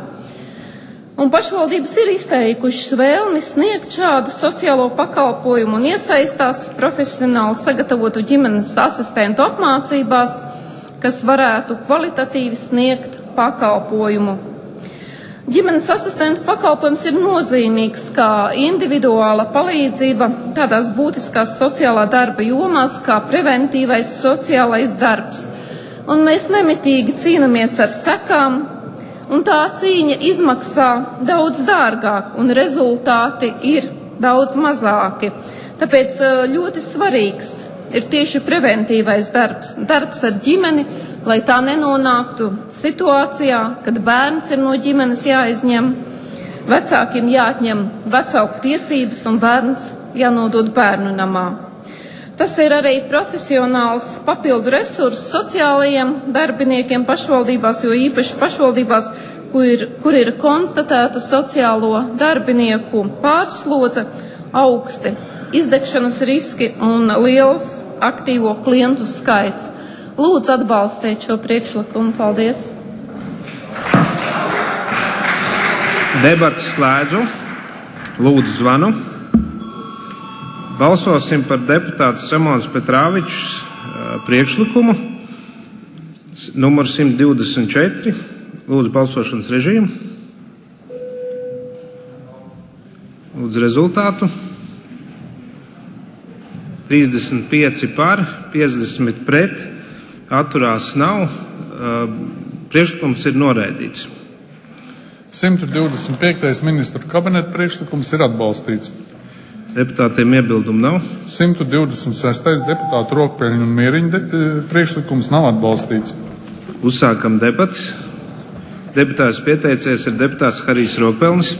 Un pašvaldības ir izteikušas vēlmi sniegt šādu sociālo pakalpojumu un iesaistās profesionāli sagatavotu ģimenes asistentu apmācībās, kas varētu kvalitatīvi sniegt pakalpojumu. Ģimenes asistenta pakalpojums ir nozīmīgs kā individuāla palīdzība tādās būtiskās sociālā darba jomās kā preventīvais sociālais darbs. Un mēs nemitīgi cīnāmies ar sekām, un tā cīņa izmaksā daudz dārgāk, un rezultāti ir daudz mazāki. Tāpēc ļoti svarīgs ir tieši preventīvais darbs, darbs ar ģimeni, lai tā nenonāktu situācijā, kad bērns ir no ģimenes jāizņem, vecākiem jāatņem vecāku tiesības un bērns jānodod bērnu namā. Tas ir arī profesionāls papildu resurss sociālajiem darbiniekiem pašvaldībās, jo īpaši pašvaldībās, kur ir, kur ir konstatēta sociālo darbinieku pārslodze, augsti izdegšanas riski un liels aktīvo klientu skaits. Lūdzu atbalstīt šo priekšlikumu. Paldies! Debates slēdzu. Lūdzu zvanu. Balsosim par deputātas Ramonas Petrāvičas priekšlikumu. Numur simt divdesmit četri. Lūdzu balsošanas režīmu. Lūdzu rezultātu. trīsdesmit pieci par, piecdesmit pret. Atturās nav. Priekšlikums ir noraidīts. simt divdesmit piektais ministru kabineta priekšlikums ir atbalstīts. Deputātiem iebildumu nav. simt divdesmit sestais deputātu Rokpeļņu un Mieriņa priekšlikums nav atbalstīts. Uzsākam debatas. Deputāts pieteicies ir deputāts Harijs Rokpeļnis.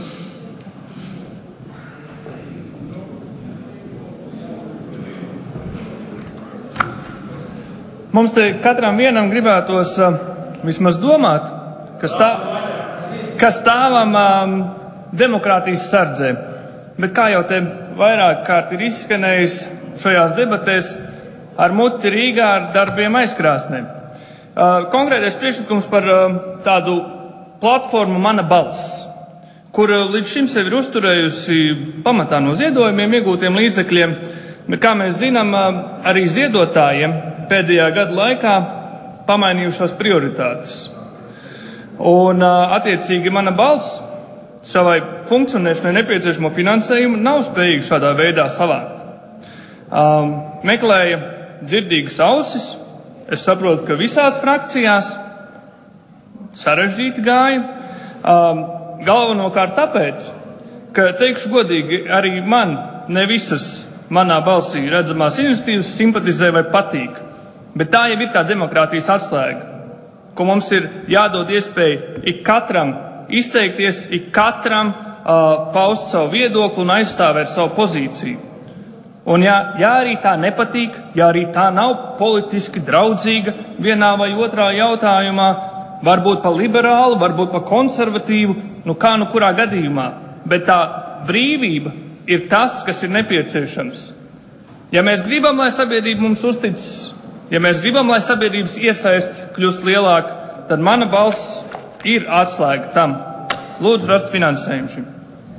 Mums te katram vienam gribētos uh, vismaz domāt, ka, stā, ka stāvam um, demokrātijas sardzē. Bet kā jau te vairāk kārt ir izskanējis šajās debatēs, ar muti Rīgā ar darbiem aizkrāsnēm. Uh, konkrētais priekšlikums par uh, tādu platformu Mana balss, kur uh, līdz šim sevi ir uzturējusi pamatā no ziedojumiem iegūtiem līdzekļiem, bet kā mēs zinām, uh, arī ziedotājiem pēdējā gada laikā pamainījušās prioritātes. Un, attiecīgi, Mana balss savai funkcionēšanai nepieciešamo finansējumu nav spējīgi šādā veidā savākt. Um, meklēja dzirdīgas ausis. Es saprotu, ka visās frakcijās sarežģīti gāja. Um, galvenokārt tāpēc, ka, teikšu godīgi, arī man ne visas manā balsī redzamās iniciatīvas simpatizē vai patīk. Bet tā jau ir tā demokrātijas atslēga, ko mums ir jādod iespēja ik katram izteikties, ik katram paust savu viedokli un aizstāvēt savu pozīciju. Un ja, ja arī tā nepatīk, ja arī tā nav politiski draudzīga vienā vai otrā jautājumā, varbūt pa liberālu, varbūt pa konservatīvu, nu kā nu kurā gadījumā, bet tā brīvība ir tas, kas ir nepieciešams. Ja mēs gribam, lai sabiedrība mums uzticas, ja mēs gribam, lai sabiedrības iesaist kļūst lielāka, tad mana balss ir atslēga tam. Lūdzu, rast finansējumu šim.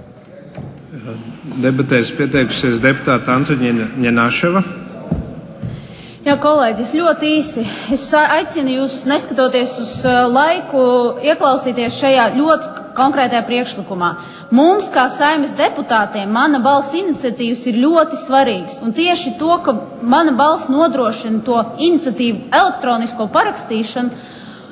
Debatēs pieteikusies deputāta Antoņina Ņenaševa. Jā, kolēģis, ļoti īsi. Es aicinu jūs, neskatoties uz laiku, ieklausīties šajā ļoti konkrētajā priekšlikumā. Mums, kā Saeimas deputātiem, mana balss iniciatīvas ir ļoti svarīgs. Un tieši to, ka mana balss nodrošina to iniciatīvu elektronisko parakstīšanu,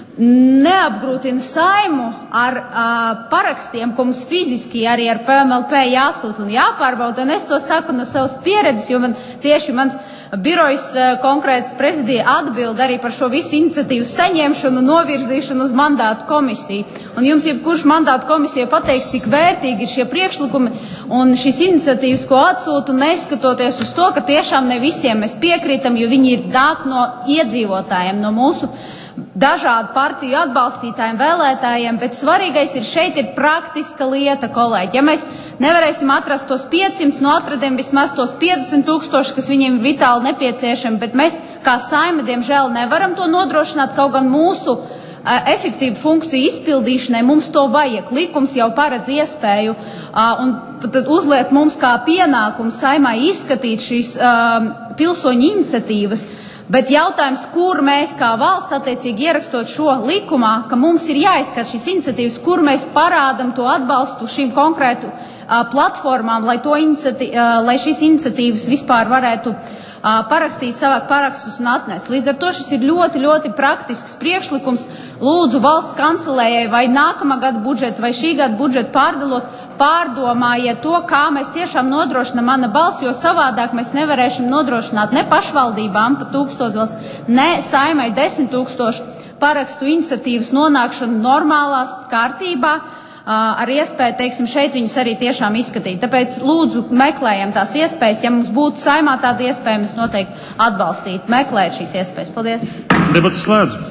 neapgrūtina Saimu ar uh, parakstiem, ko mums fiziski arī ar P M L P jāsūt un jāpārbauda. Un es to saku no savas pieredzes, jo man tieši mans birojs uh, konkrēts prezidija atbild arī par šo visu iniciatīvu saņemšanu un novirzīšanu uz mandātu komisiju. Un jums jebkurš mandātu komisija pateiks, cik vērtīgi ir šie priekšlikumi un šīs iniciatīvas, ko atsūta, neskatoties uz to, ka tiešām ne visiem mēs piekrītam, jo viņi ir nāk no iedzīvotājiem, no mūsu dažādu partiju atbalstītājiem, vēlētājiem, bet svarīgais ir šeit ir praktiska lieta, kolēģi. Ja mēs nevarēsim atrast tos piecsimt, no atradiem vismaz tos piecdesmit tūkstoši, kas viņiem ir vitāli nepieciešami, bet mēs kā Saima, diemžēl, nevaram to nodrošināt, kaut gan mūsu uh, efektīvu funkciju izpildīšanai mums to vajag. Likums jau paredz iespēju uh, un tad uzliek mums kā pienākumu Saimai izskatīt šīs uh, pilsoņu iniciatīvas. Bet jautājums, kur mēs kā valsts attiecīgi ierakstot šo likumā, ka mums ir jāizskat šīs iniciatīvas, kur mēs parādam to atbalstu šīm konkrētu uh, platformām, lai, to iniciatī, uh, lai šīs iniciatīvas vispār varētu uh, parakstīt, savāk parakstus un atnest. Līdz ar to šis ir ļoti, ļoti praktisks priekšlikums. Lūdzu valsts kancelējai vai nākamā gada budžetu vai šī gada budžetu pārdalot, pārdomājiet to, kā mēs tiešām nodrošinām mana balss, jo savādāk mēs nevarēsim nodrošināt ne pašvaldībām pa tūkstotis, ne Saimai desmit tūkstošu parakstu iniciatīvas nonākšanu normālās kārtībā, ar iespēju, teiksim, šeit viņus arī tiešām izskatīt. Tāpēc lūdzu meklējam tās iespējas. Ja mums būtu Saimā tāda iespēja, mēs noteikti atbalstītu, meklēt šīs iespējas. Paldies. Debates slēdz.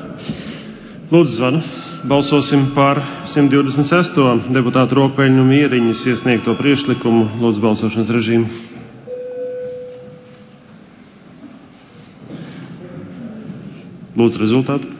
Lūdzu zvanu. Balsosim par simt divdesmit sesto deputātu Rokpeļņu Mieriņas iesniegto priekšlikumu. Lūdzu balsošanas režīmu. Lūdzu rezultātu.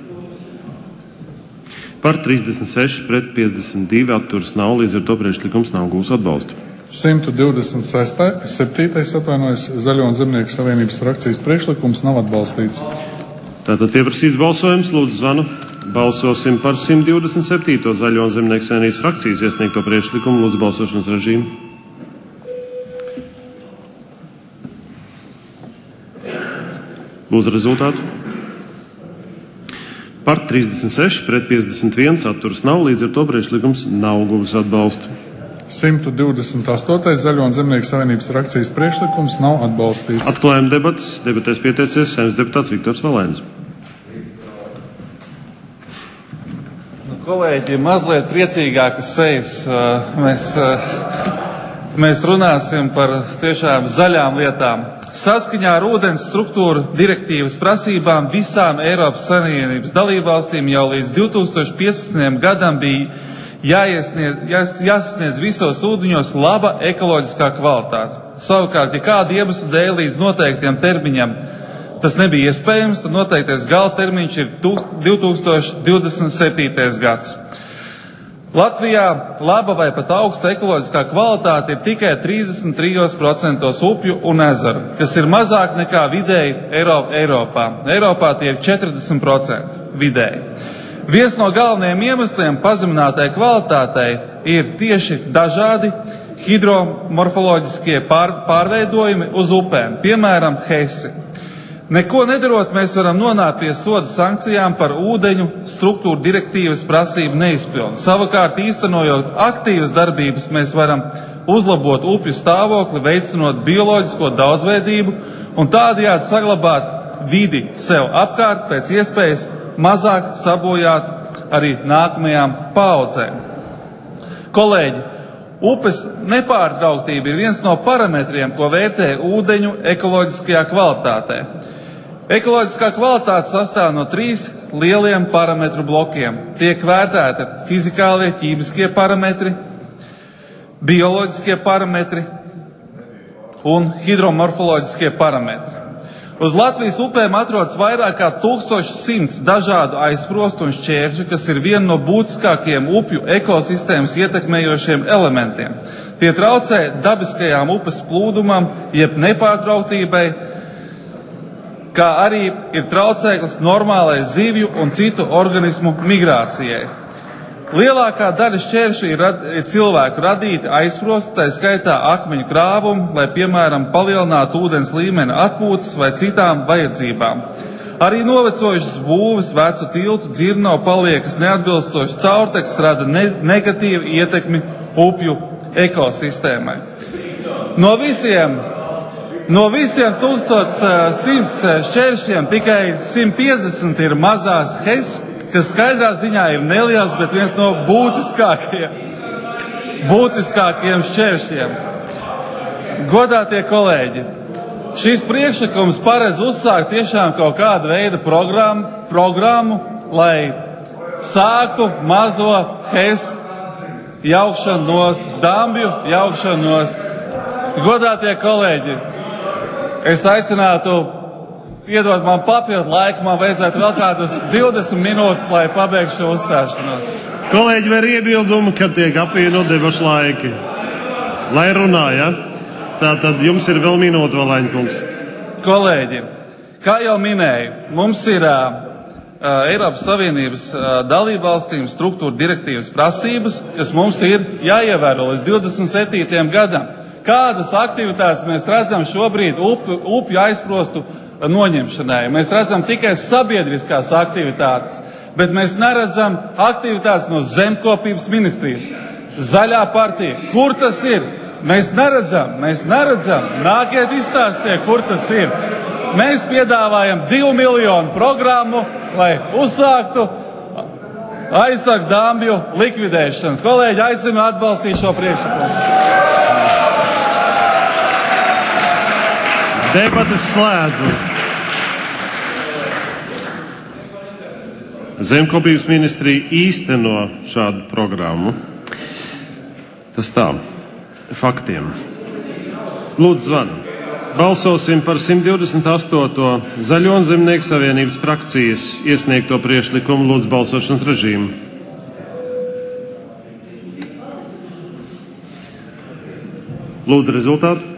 Par trīsdesmit seši pret piecdesmit divi atturas nav, līdz ar to priekšlikums nav gūs atbalstu. simt divdesmit septītais atvainojas Zaļo un Zemnieku savienības frakcijas priekšlikums nav atbalstīts. Tātad pieprasīts balsojums. Lūdzu zvanu. Balsosim par simt divdesmit septīto Zaļo un Zemnieku savienības frakcijas iesniegto priekšlikumu. Lūdzu balsošanas režīmu. Lūdzu rezultātu. Par trīsdesmit seši pret piecdesmit viens atturas nav, līdz ar to priekšlikums nav guvis atbalstu. simt divdesmit astotais Zaļo un Zemnieku savienības frakcijas priekšlikums nav atbalstīts. Atklājam debatas. Debatēs pieteicies Saeimas deputāts Viktors Valēns. Kolēģi, mazliet priecīgākas sejas. Mēs, mēs runāsim par tiešām zaļām lietām. Saskaņā ar ūdens struktūru direktīvas prasībām visām Eiropas Savienības dalībvalstīm jau līdz divi tūkstoši piecpadsmitajam gadam bija jāiesniedz, jās, jāsasniedz visos ūdeņos laba ekoloģiskā kvalitāte. Savukārt, ja kāda iemesla dēļ līdz noteiktiem termiņam tas nebija iespējams, tad noteiktais gala termiņš ir divi tūkstoši divdesmit septītais gads. Latvijā laba vai pat augsta ekoloģiskā kvalitāte ir tikai trīsdesmit trīs procenti upju un ezeru, kas ir mazāk nekā vidēji Eiropā. Eiropā tie ir četrdesmit procenti vidēji. Viens no galvenajiem iemesliem pazeminātai kvalitātei ir tieši dažādi hidromorfoloģiskie pār, pārveidojumi uz upēm, piemēram, hesi. Neko nedarot, mēs varam nonākt pie soda sankcijām par ūdeņu struktūru direktīvas prasību neizpildi. Savukārt, īstenojot aktīvas darbības, mēs varam uzlabot upju stāvokli, veicinot bioloģisko daudzveidību un tādējādi saglabāt vidi sev apkārt, pēc iespējas mazāk sabojāt arī nākamajām paaudzēm. Kolēģi, Upes nepārtrauktība ir viens no parametriem, ko vērtē ūdeņu ekoloģiskajā kvalitātē. Ekoloģiskā kvalitāte sastāv no trīs lieliem parametru blokiem. Tiek vērtēti fizikālie, ķīmiskie parametri, bioloģiskie parametri un hidromorfoloģiskie parametri. Uz Latvijas upēm atrodas vairāk kā tūkstoš simts dažādu aizprostu un šķēršļu, kas ir viena no būtiskākajiem upju ekosistēmas ietekmējošiem elementiem. Tie traucē dabiskajām upes plūdumam, jeb nepārtrauktībai, kā arī ir traucēklis normālai zivju un citu organismu migrācijai. Lielākā daļa šķēršļu ir, rad, ir cilvēku radīti aizprosti, tā skaitā akmeņu krāvumu, lai, piemēram, palielinātu ūdens līmeni atpūtas vai citām vajadzībām. Arī novecojušas būves, vecu tiltu, dzirnavu paliekas neatbilstoši caurteks rada ne, negatīvu ietekmi upju ekosistēmai. No visiem, no visiem tūkstoš simts šķēršļiem tikai simt piecdesmit ir mazās hes, kas skaidrā ziņā ir neliels, bet viens no būtiskākajiem, būtiskākajiem šķēršļiem. Godātie kolēģi, šis priekšlikums paredz uzsākt tiešām kaut kādu veidu programmu, programmu lai sāktu mazo hes jaukšanu nost, dambju jaukšanu nost. Godātie kolēģi, es aicinātu iedod man papildu laiku, man vajadzētu vēl kādas divdesmit minūtes, lai pabeigšu šo uzstāšanos. Kolēģi, var iebildumu, kad tiek apvienot debašu laiki. Lai runā, ja? Tātad jums ir vēl minūte, Valaņkungs. Kolēģi, kā jau minēju, mums ir uh, Eiropas Savienības uh, dalību valstīm struktūra direktīvas prasības, kas mums ir jāievēro līdz divdesmit septītajam gadam. Kādas aktivitātes mēs redzam šobrīd upju, upju aizprostu noņemšanai? Mēs redzam tikai sabiedriskās aktivitātes, bet mēs neredzam aktivitātes no zemkopības ministrijas. Zaļā partija, kur tas ir? Mēs neredzam, mēs neredzam. Nākiet izstāstiet, kur tas ir. Mēs piedāvājam divu miljonu programmu, lai uzsāktu aizsargu dambju likvidēšanu. Kolēģi, aicinu atbalstīt šo priekšlikumu. Debates slēdzu. Zemkopības ministrija īsteno šādu programmu. Tas tā, faktiem. Lūdzu, zvanu. Balsosim par simt divdesmit astoto Zaļo un Zemnieku savienības frakcijas iesniegto priekšlikumu. Lūdzu, balsošanas režīmu. Lūdzu, rezultātu.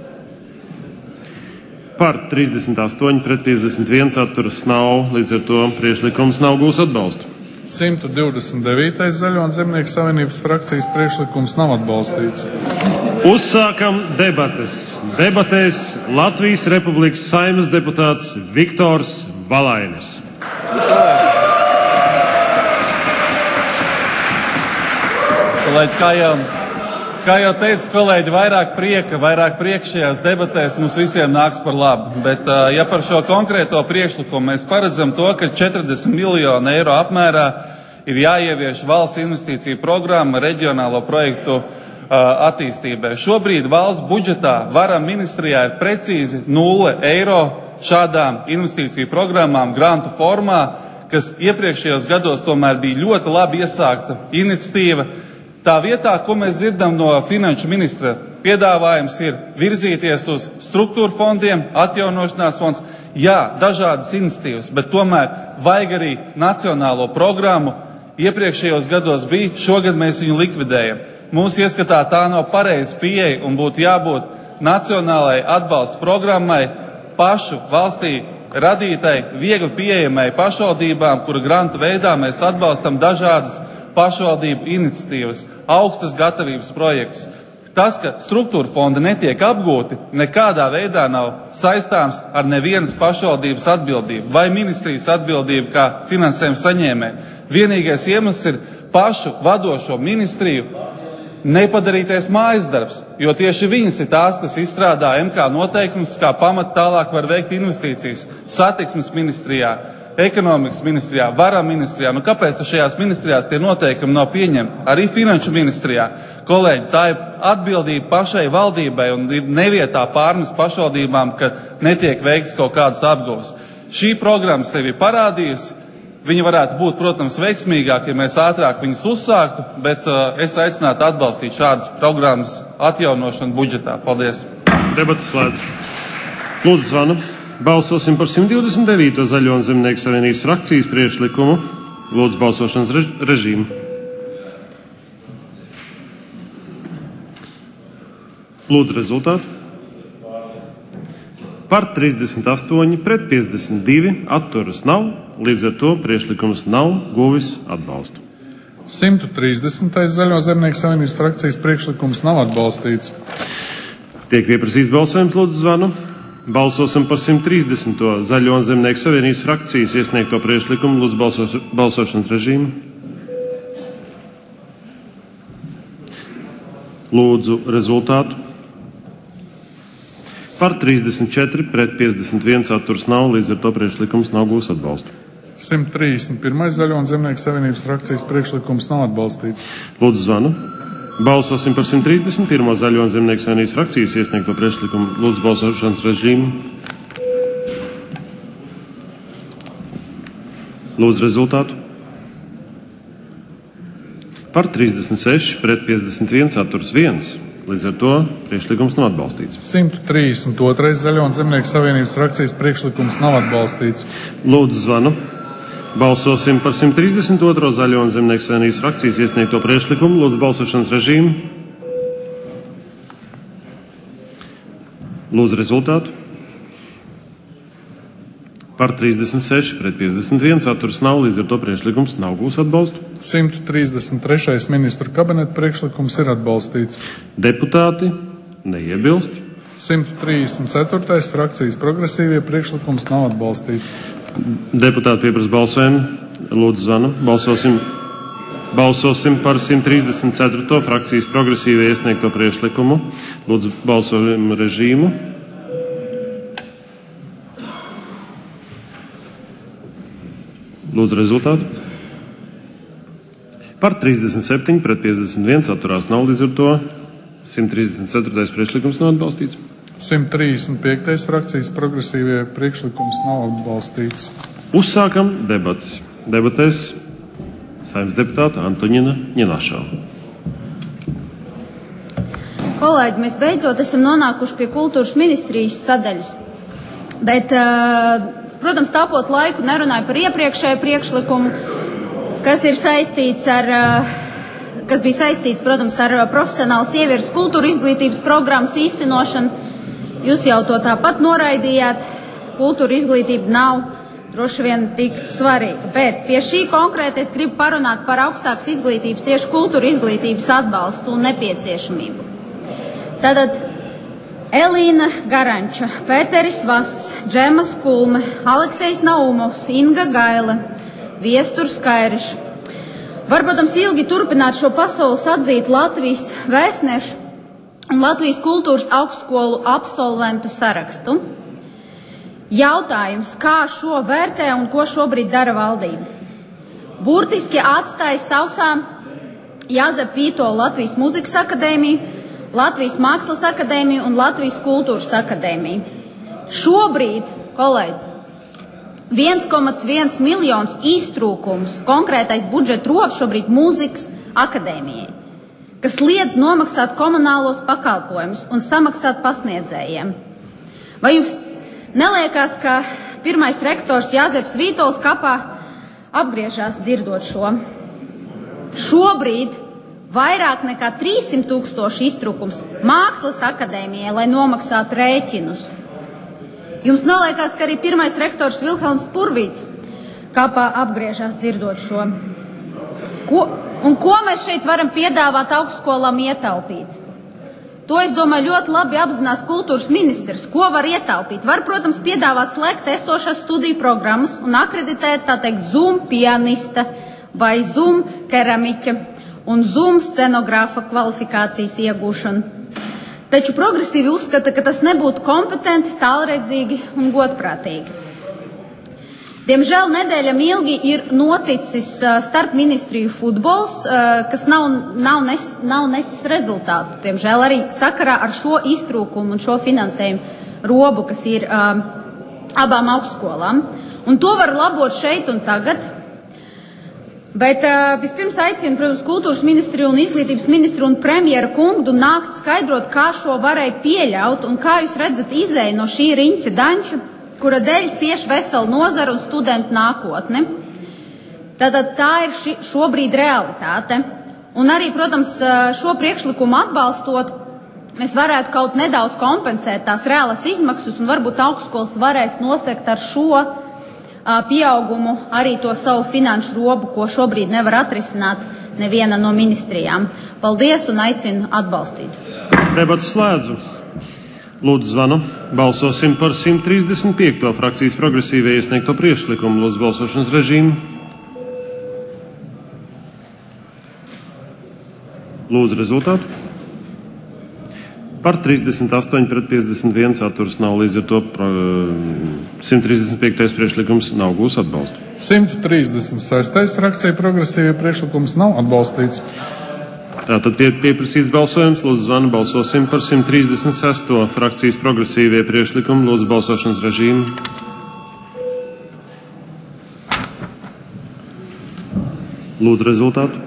Par trīsdesmit astoņi pret piecdesmit viens atturas nav, līdz ar to priekšlikums nav gūs atbalstu. simt divdesmit devītais Zaļo un Zemnieku savienības frakcijas priekšlikums nav atbalstīts. Uzsākam debates. Debatēs Latvijas Republikas Saeimas deputāts Viktors Valainis. Kolēģi, kā jau, kā jau teica kolēģi, vairāk prieka, vairāk prieka šajās debatēs mums visiem nāks par labu. Bet, ja par šo konkrēto priekšlikumu mēs paredzam to, ka četrdesmit miljonu eiro apmērā ir jāievieš valsts investīciju programma reģionālo projektu attīstībai. Šobrīd valsts budžetā varam ministrijā ir precīzi nulle eiro šādām investīciju programmām grantu formā, kas iepriekšējos gados tomēr bija ļoti labi iesākta iniciatīva. Tā vietā, ko mēs dzirdam no finanšu ministra, piedāvājums ir virzīties uz struktūra fondiem, atjaunošanās fonds. Jā, dažādas iniciatīvas, bet tomēr vajag arī nacionālo programmu. Iepriekšējos gados bija, šogad mēs viņu likvidējam. Mūsu ieskatā tā nav pareiza pieeja un būtu jābūt nacionālai atbalsta programmai, pašu valstī radītai, viegli pieejamai pašvaldībām, kura grantu veidā mēs atbalstam dažādas pašvaldību iniciatīvas, augstas gatavības projektus. Tas, ka struktūra fonda netiek apgūti, nekādā veidā nav saistāms ar nevienas pašvaldības atbildību vai ministrijas atbildību kā finansējuma saņēmē. Vienīgais iemesls ir pašu vadošo ministriju nepadarītais mājas darbs, jo tieši viņas ir tās, kas izstrādā M K noteikumus, kā pamatu tālāk var veikt investīcijas satiksmes ministrijā, ekonomikas ministrijā, vara ministrijā. Nu, kāpēc šajās ministrijās tie noteikumi nav pieņemti? Arī finanšu ministrijā. Kolēģi, tā ir atbildība pašai valdībai un ir nevietā pārmest pašvaldībām, ka netiek veikts kaut kādas apguvas. Šī programma sevi parādījusi. Viņa varētu būt, protams, veiksmīgāk, ja mēs ātrāk viņas uzsāktu, bet uh, es aicinātu atbalstīt šādas programmas atjaunošanu budžetā. Paldies! Debatas slēdz. Lūdzu, zvanu. Balsosim par simt divdesmit devīto Zaļo un Zemnieku savienības frakcijas priekšlikumu. Lūdzu, balsošanas rež režīmu. Lūdzu, rezultātu. Par trīsdesmit astoņi pret piecdesmit divi atturas nav, līdz ar to priekšlikums nav guvis atbalstu. simt trīsdesmitais Zaļo Zemnieku savienības frakcijas priekšlikums nav atbalstīts. Tiek pieprasīts balsojums, lūdzu, zvanu. Balsosim par simt trīsdesmito Zaļo un Zemnieku savienības frakcijas iesniegto priekšlikumu. Lūdzu, balsos, balsošanas režīmu. Lūdzu, rezultātu. Par trīsdesmit četri pret piecdesmit viens atturas nav, līdz ar to priekšlikums nav gūs atbalstu. simt trīsdesmit pirmais Zaļo un Zemnieku savienības frakcijas priekšlikums nav atbalstīts. Lūdzu, zvanu. Balsosim par simt trīsdesmit pirmo Zaļo un Zemnieku savienības frakcijas iesniegto priekšlikumu. Lūdzu, balsošanas režīmu. Lūdzu, rezultātu. Par trīsdesmit seši pret piecdesmit viens atturas viens. Līdz ar to priekšlikums nav atbalstīts. simt trīsdesmit otrais Zaļo un Zemnieku savienības frakcijas priekšlikums nav atbalstīts. Lūdzu, zvanu. Balsosim par simt trīsdesmit otro Zaļo un Zemnieku savienības frakcijas iesniegto priekšlikumu. Lūdzu, balsošanas režīmu. Lūdzu, rezultātu. Par trīsdesmit seši pret piecdesmit viens atturas nav, līdz ar to priekšlikums nav gūs atbalstu. simt trīsdesmit trešais ministru kabineta priekšlikums ir atbalstīts. Deputāti neiebilst. simt trīsdesmit ceturtais frakcijas progresīvie priekšlikums nav atbalstīts. Deputāti pieprasa balsojumu. Lūdzu, zvanu. Balsosim, balsosim par simt trīsdesmit ceturto frakcijas progresīvie iesniegto priekšlikumu. Lūdzu, balsojumu režīmu. Lūdzu, rezultātu. Par trīsdesmit septiņi pret piecdesmit viens atturās nav, līdz ar to simt trīsdesmit ceturtais priekšlikums nav atbalstīts. simt trīsdesmit piektais frakcijas progresīvie priekšlikums nav atbalstīts. Uzsākam debatas. Debatēs Saeimas deputāta Antoņina Ņinašova. Kolēģi, mēs beidzot esam nonākuši pie kultūras ministrijas sadaļas. Bet, protams, tāpot laiku nerunāju par iepriekšēju priekšlikumu, kas ir saistīts ar, kas bija saistīts, protams, ar profesionālas sievietes kultūra izglītības programmas īstenošanu. Jūs jau to tāpat noraidījāt. Kultūra izglītība nav droši vien tik svarīga. Bet pie šī konkrēti es gribu parunāt par augstākas izglītības, tieši kultūra izglītības atbalstu un nepieciešamību. Tātad Elīna Garanča, Pēteris Vasks, Džema Skulme, Aleksejs Naumovs, Inga Gaile, Viesturs Kairiš. Var, protams, ilgi turpināt šo pasaules atzīt Latvijas vēstnešu un Latvijas kultūras augstskolu absolventu sarakstu. Jautājums, kā šo vērtē un ko šobrīd dara valdība? Burtiski atstāja sausā Jāzepa Vītola Latvijas Mūzikas akadēmiju, Latvijas Mākslas akadēmiju un Latvijas Kultūras akadēmiju. Šobrīd, kolēģi, viens komats viens miljons iztrūkums, konkrētais budžeta rops šobrīd Mūzikas akadēmijai, kas liedz nomaksāt komunālos pakalpojumus un samaksāt pasniedzējiem. Vai jums neliekās, ka pirmais rektors Jāzeps Vītols kapā apgriežās dzirdot šo? Šobrīd vairāk nekā trīssimt tūkstoši iztrūkums Mākslas akadēmijai, lai nomaksātu rēķinus. Jums neliekās, ka arī pirmais rektors Vilhelms Purvīts kapā apgriežās dzirdot šo? Ko, un ko mēs šeit varam piedāvāt augstskolām ietaupīt? To, es domāju, ļoti labi apzinās kultūras ministrs. Ko var ietaupīt? Var, protams, piedāvāt slēgt esošās studiju programmas un akreditēt, tā teikt, Zoom pianista vai Zoom keramiķa un Zoom scenogrāfa kvalifikācijas iegūšanu. Taču progresīvi uzskata, ka tas nebūtu kompetenti, tālredzīgi un godprātīgi. Diemžēl nedēļam ilgi ir noticis starp ministriju futbols, kas nav, nav, nes, nav nesis rezultātu. Diemžēl arī sakarā ar šo iztrūkumu un šo finansējumu robu, kas ir um, abām augstskolām. Un to var labot šeit un tagad. Bet uh, vispirms aicinu, protams, kultūras ministriju un izglītības ministru un premjera kungu nākt skaidrot, kā šo varēja pieļaut un kā jūs redzat izēju no šī riņķa daņča, kura dēļ cieši vesela nozara un studentu nākotne. Tātad tā ir ši, šobrīd realitāte. Un arī, protams, šo priekšlikumu atbalstot, mēs varētu kaut nedaudz kompensēt tās reālas izmaksas un varbūt augstskolas varēs nosegt ar šo uh, pieaugumu arī to savu finanšu robu, ko šobrīd nevar atrisināt neviena no ministrijām. Paldies un aicinu atbalstīt. Debats slēdzu. Lūdzu zvanu. Balsosim par simt trīsdesmit piekto frakcijas progresīvajai iesniegto priekšlikumu. Lūdzu balsošanas režīmu. Lūdzu rezultātu. Par trīsdesmit astoņi pret piecdesmit viens atturas nav, līdz ar to simt trīsdesmit piektais priekšlikums nav gūs atbalstu. simt trīsdesmit sestais frakcija progresīvajai priekšlikums nav atbalstīts. Tātad pie, pieprasīts balsojums, lūdzu zvanu, balsosim par simt trīsdesmit sesto frakcijas progresīvie priekšlikumu, lūdzu balsošanas režīmu. Lūdzu rezultātu.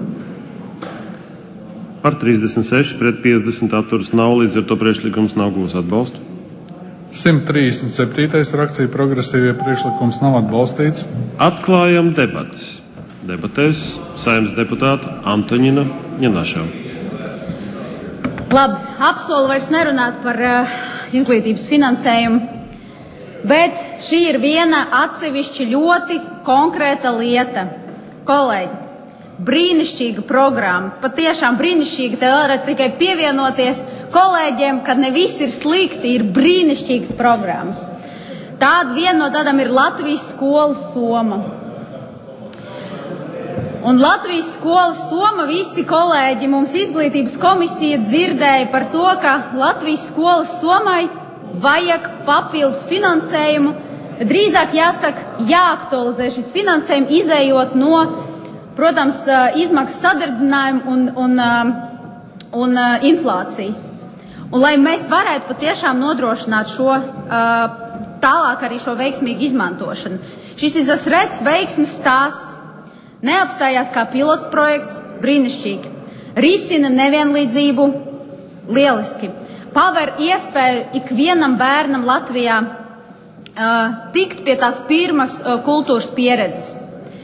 Par trīsdesmit seši pret piecdesmit atturas nav, līdz ar to priekšlikums nav gūs atbalstu. simt trīsdesmit septītais frakcija progresīvie priekšlikums nav atbalstīts. Atklājam debatas. Debatēs Saeimas deputāta Antoņina Ņanaševa. Labi, apsolu vairs nerunāt par uh, izglītības finansējumu, bet šī ir viena atsevišķa ļoti konkrēta lieta. Kolēģi, brīnišķīga programma, patiešām brīnišķīga, te varat tikai pievienoties kolēģiem, kad ne viss ir slikti, ir brīnišķīgas programmas. Tāda viena no tādām ir Latvijas skolas soma. Un Latvijas skolas soma visi kolēģi mums izglītības komisija dzirdēja par to, ka Latvijas skolas somai vajag papildus finansējumu. Drīzāk jāsaka, jāaktualizē šis finansējums, izējot no, protams, izmaksu sadardzinājuma un, un, un inflācijas. Un lai mēs varētu patiešām nodrošināt šo tālāk arī šo veiksmīgu izmantošanu. Šis ir tas rets veiksmes stāsts. Neapstājās kā pilots projekts, brīnišķīgi. Risina nevienlīdzību, lieliski. Paver iespēju ikvienam bērnam Latvijā uh, tikt pie tās pirmas uh, kultūras pieredzes.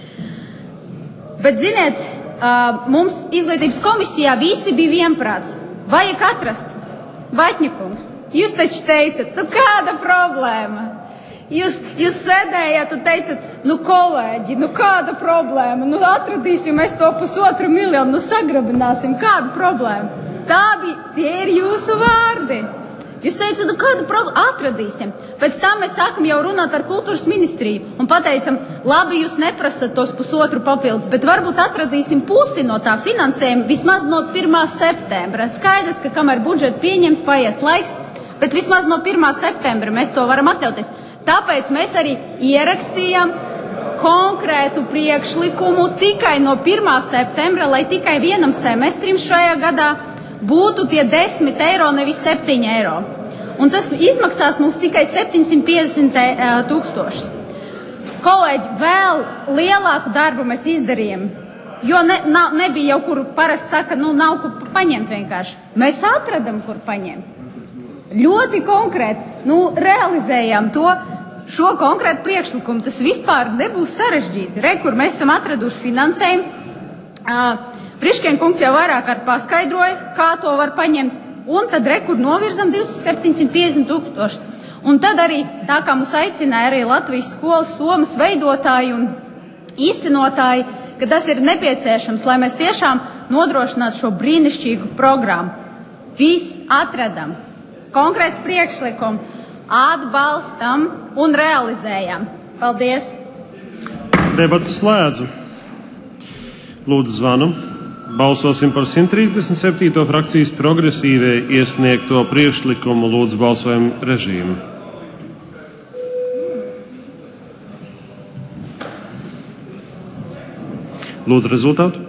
Bet, ziniet, uh, mums izglītības komisijā visi bija vienprāts. Vajag atrast. Vaitņakungs, jūs taču teicat, nu kāda problēma? Jūs, jūs sēdējāt un teicat, nu kolēģi, nu kāda problēma, nu atradīsim mēs to pusotru miljonu, nu sagrabināsim, kāda problēma. Tā bija, tie ir jūsu vārdi. Jūs teicat, nu kādu problēmu atradīsim. Pēc tam mēs sākam jau runāt ar kultūras ministriju un pateicam, labi, jūs neprasat tos pusotru papildus, bet varbūt atradīsim pusi no tā finansējuma vismaz no pirmā septembra. Skaidrs, ka kamēr budžetu pieņems, paies laiks, bet vismaz no pirmā septembra mēs to varam atļauties. Tāpēc mēs arī ierakstījām konkrētu priekšlikumu tikai no pirmā septembra, lai tikai vienam semestrim šajā gadā būtu tie desmit eiro, nevis septiņi eiro. Un tas izmaksās mums tikai septiņsimt piecdesmit tūkstošus. Kolēģi, vēl lielāku darbu mēs izdarījām, jo ne, nav, nebija jau, kur parasti saka, nu nav kur paņemt vienkārši. Mēs atradam, kur paņemt. Ļoti konkrēti, nu, realizējām to, šo konkrētu priekšlikumu. Tas vispār nebūs sarežģīti. Re, kur mēs esam atraduši finansējumu. Uh, Priškien kungs jau vairāk kārt paskaidroja, kā to var paņemt. Un tad re, kur novirzam septiņsimt piecdesmit tūkstoši. Un tad arī, tā kā mums aicināja arī Latvijas skolas somas veidotāji un īstenotāji, ka tas ir nepieciešams, lai mēs tiešām nodrošinātu šo brīnišķīgu programmu. Viss atradam. Konkrēts priekšlikumu atbalstam un realizējam. Paldies! Debats slēdzu. Lūdzu zvanu. Balsosim par simt trīsdesmit septīto frakcijas progresīvē iesniegto priekšlikumu. Lūdzu balsojumu režīmu. Lūdzu rezultātu.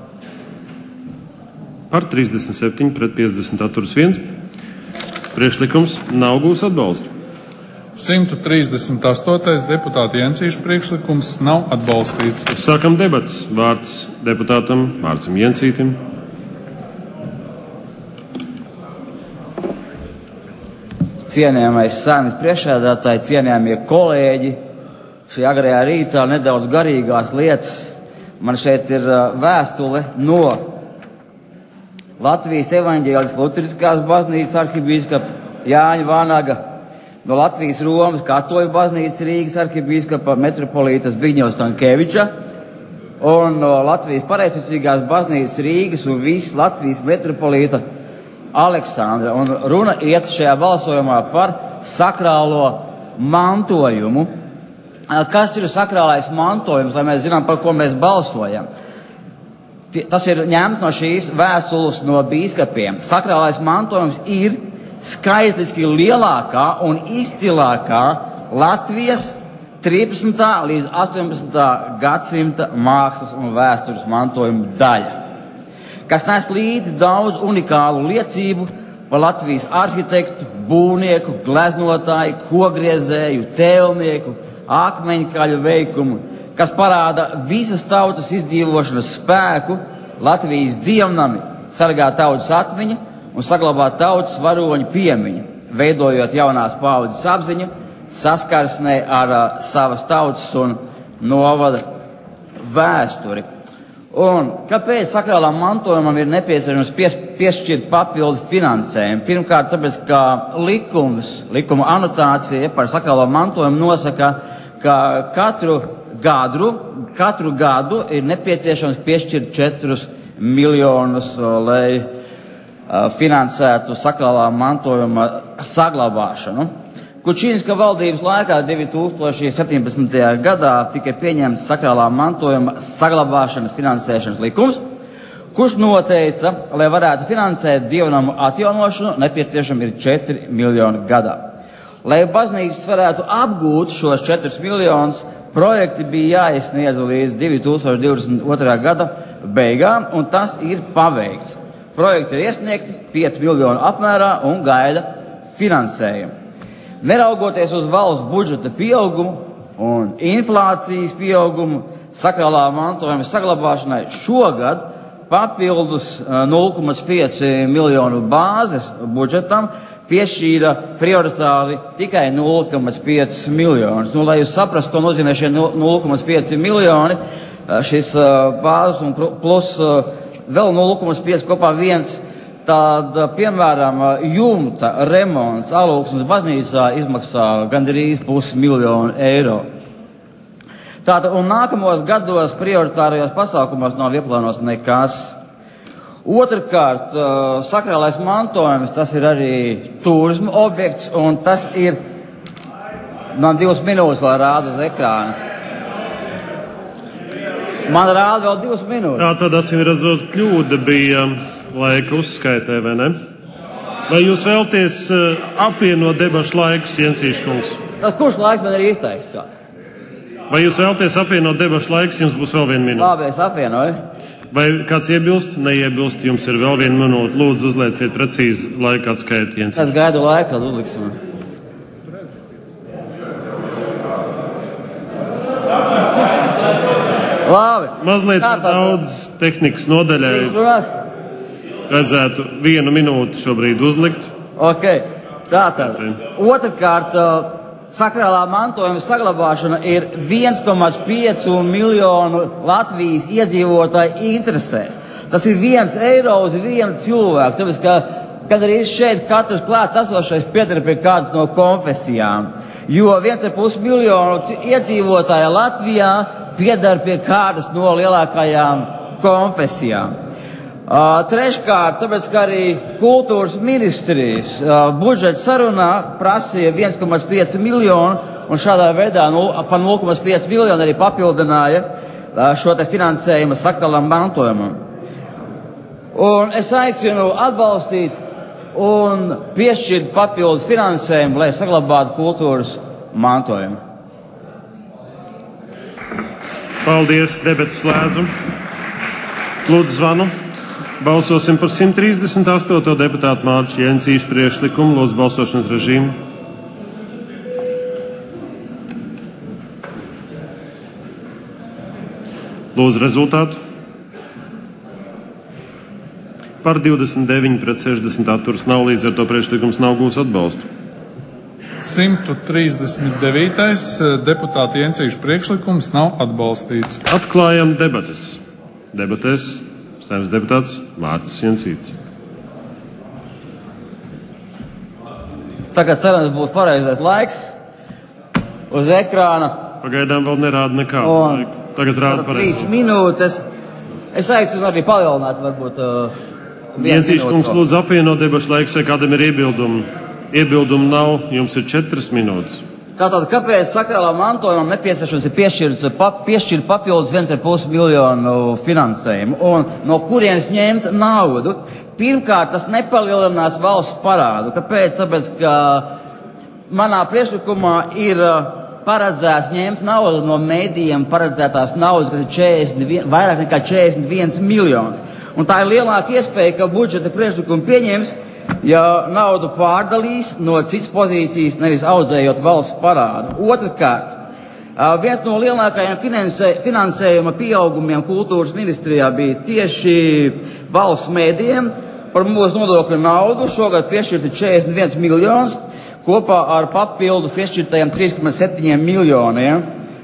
Par trīsdesmit septiņi pret piecdesmit atturas viens. Priekšlikums nav gūs atbalstu. simt trīsdesmit astotais deputāta Jencīša priekšlikums nav atbalstīts. Sākam debats. Vārds deputātam Mārcim Jencītim. Cienījamais Saeimas priekšsēdētāji, cienījamie kolēģi, šī agrajā rītā nedaudz garīgās lietas. Man šeit ir vēstule no Latvijas evaņģēliskās luteriskās baznīcas arhibīskapa Jāņa Vanaga, no Latvijas Romas katoļu baznīcas Rīgas arhibīskapa metropolīta Zbigņeva Stankēviča un no Latvijas pareizticīgās baznīcas Rīgas un visas Latvijas metropolīta Aleksandra. Un runa iet šajā balsojumā par sakrālo mantojumu. Kas ir sakrālais mantojums, lai mēs zinām, par ko mēs balsojam? Tas ir ņemts no šīs vēstules no bīskapiem. Sakrālais mantojums ir skaitliski lielākā un izcilākā Latvijas trīspadsmitā līdz astoņpadsmitā gadsimta mākslas un vēstures mantojuma daļa, kas nes līdzi daudz unikālu liecību par Latvijas arhitektu, būvnieku, gleznotāju, kogriezēju, tēlnieku, akmeņkaļu veikumu, kas parāda visas tautas izdzīvošanas spēku, Latvijas dievnami sargā tautas atmiņu un saglabā tautas varoņu piemiņu, veidojot jaunās paaudzes apziņu, saskarsnē ar uh, savas tautas un novada vēsturi. Un kāpēc sakrālām mantojumam ir nepieciešams pies, piešķirt papildus finansējumu? Pirmkārt, tāpēc, ka likums, likuma anotācija par sakrālo mantojumu nosaka, ka katru gadu, katru gadu ir nepieciešams piešķirt četrus miljonus, lai uh, finansētu sakrālā mantojuma saglabāšanu. Kučīnska valdības laikā divi tūkstoši septiņpadsmitajā gadā tika pieņemts sakrālā mantojuma saglabāšanas finansēšanas likums, kurš noteica, lai varētu finansēt dievnamu atjaunošanu, nepieciešami ir četri miljoni gadā. Lai baznīcas varētu apgūt šos četrus miljonus, projekti bija jāiesniedz līdz divi tūkstoši divdesmit otrā gada beigām, un tas ir paveikts. Projekti ir iesniegti pieci miljoni apmērā un gaida finansējumu. Neraugoties uz valsts budžeta pieaugumu un inflācijas pieaugumu, sakrālā mantojuma saglabāšanai šogad papildus nulle komats pieci miljonu bāzes budžetam piešķīra prioritāri tikai nulle komats pieci miljonus. Nu, lai jūs saprastu, ko nozīmē šie nulle komats pieci miljoni, šis bāzes un plus vēl nulle komats pieci kopā viens. Tad, piemēram, jumta remonts Alūksnes baznīcā izmaksā gandrīz pusmiljonu eiro. Tātad, un nākamos gados prioritārajos pasākumos nav ieplānos nekas. Otrkārt, sakrālais mantojums, tas ir arī turisma objekts, un tas ir, man divas minūtes vēl rāda uz ekrāna. Man rāda vēl divas minūtes. Jā, tad acīm redzot, kļūda bija laika uzskaitē, vai ne? Vai jūs vēlties uh, apvienot debašu laikus, Jencīša kungs? Tad kurš laiks man ir īstais? Tā? Vai jūs vēlties apvienot debašu laikus, jums būs vēl viena minūte? Labi, es apvienoju. Vai kāds iebilst? Neiebilst, jums ir vēl viena minūte. Lūdzu, uzlieciet precīzi laika atskaiti, Jencīša. Es gaidu laiku, kad uzliksim. Labi. Mazliet daudz tehnikas nodaļai. Vajadzētu vienu minūti šobrīd uzlikt. Ok, tātad. Otrkārt, sakrālā mantojuma saglabāšana ir viens komats pieci miljonu Latvijas iedzīvotāju interesēs. Tas ir viens eiro uz vienu cilvēku, tāpēc, ka, kad arī šeit katrs klāt esošais pieder pie kādas no konfesijām. Jo viens ar pus miljonu iedzīvotāju Latvijā pieder pie kādas no lielākajām konfesijām. Uh, treškārt, tāpēc, ka arī kultūras ministrijas uh, budžeta sarunā prasīja viens komats pieci miljonu un šādā veidā nu, pa nulle komats pieci miljonu arī papildināja uh, šo te finansējumu sakrālam mantojumam. Un es aicinu atbalstīt un piešķirt papildus finansējumu, lai saglabātu kultūras mantojumu. Paldies, debats slēdzu. Lūdzu zvanu. Balsosim par simt trīsdesmit astoto deputātu Mārča Jencīša priekšlikumu. Lūdzu balsošanas režīmu. Lūdzu rezultātu. Par divdesmit deviņi pret sešdesmit atturas nav, līdz ar to priekšlikums nav gūs atbalstu. simt trīsdesmit devītais deputāta Jencīša priekšlikums nav atbalstīts. Atklājam debates. Debatēs Saeimas deputāts Mārcis Jencīts. Tagad cerams būs pareizais laiks uz ekrāna. Pagaidām vēl nerāda nekādu Un laiku. Tagad rāda trīs pareizi. minūtes. Es aicinu arī palielināt varbūt uh, Jencīša kungs lūdzu apvienot debašu laiks, vai kādam ir iebildumi. Iebildumu nav, jums ir četras minūtes. Tātad, kāpēc sakrālā mantojumam nepieciešams ir piešķirt, pap, piešķirt papildus viens ar pus miljonu finansējumu? Un no kurienes ņemt naudu? Pirmkārt, tas nepalielinās valsts parādu. Kāpēc? Tāpēc, ka manā priekšlikumā ir paredzēts ņemt naudu no mēdījiem paredzētās naudas, kas ir četrdesmit, vairāk nekā četrdesmit viens miljons. Un tā ir lielāka iespēja, ka budžeta priekšlikumu pieņems, ja naudu pārdalīs no citas pozīcijas, nevis audzējot valsts parādu. Otrkārt, viens no lielākajiem finansē, finansējuma pieaugumiem kultūras ministrijā bija tieši valsts mēdījiem par mūsu nodokļu naudu. Šogad piešķirti četrdesmit viens miljonus kopā ar papildus piešķirtajiem trīs komats septiņi miljoniem.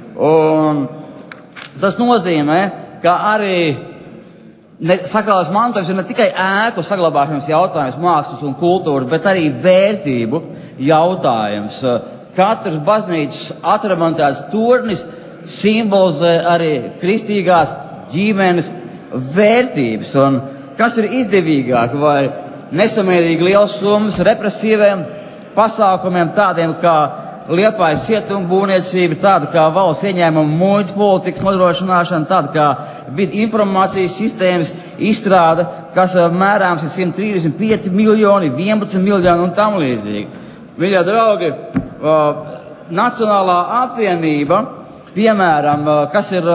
Un tas nozīmē, ka arī Ne, sakrālais mantojums ir ne tikai ēku saglabāšanas jautājums, mākslas un kultūras, bet arī vērtību jautājums. Katrs baznīcas atremontēts turnis simbolizē arī kristīgās ģimenes vērtības. Un kas ir izdevīgāk, vai nesamērīgi liels summas represīviem pasākumiem, tādiem kā Liepājas cietuma būvniecība, tāda kā valsts ieņēmuma muitas politikas nodrošināšana, tāda kā vidu informācijas sistēmas izstrāde, kas mērāms ir simt trīsdesmit pieci miljoni, vienpadsmit miljoni un tam līdzīgi. Mīļie draugi, Nacionālā apvienība, piemēram, kas ir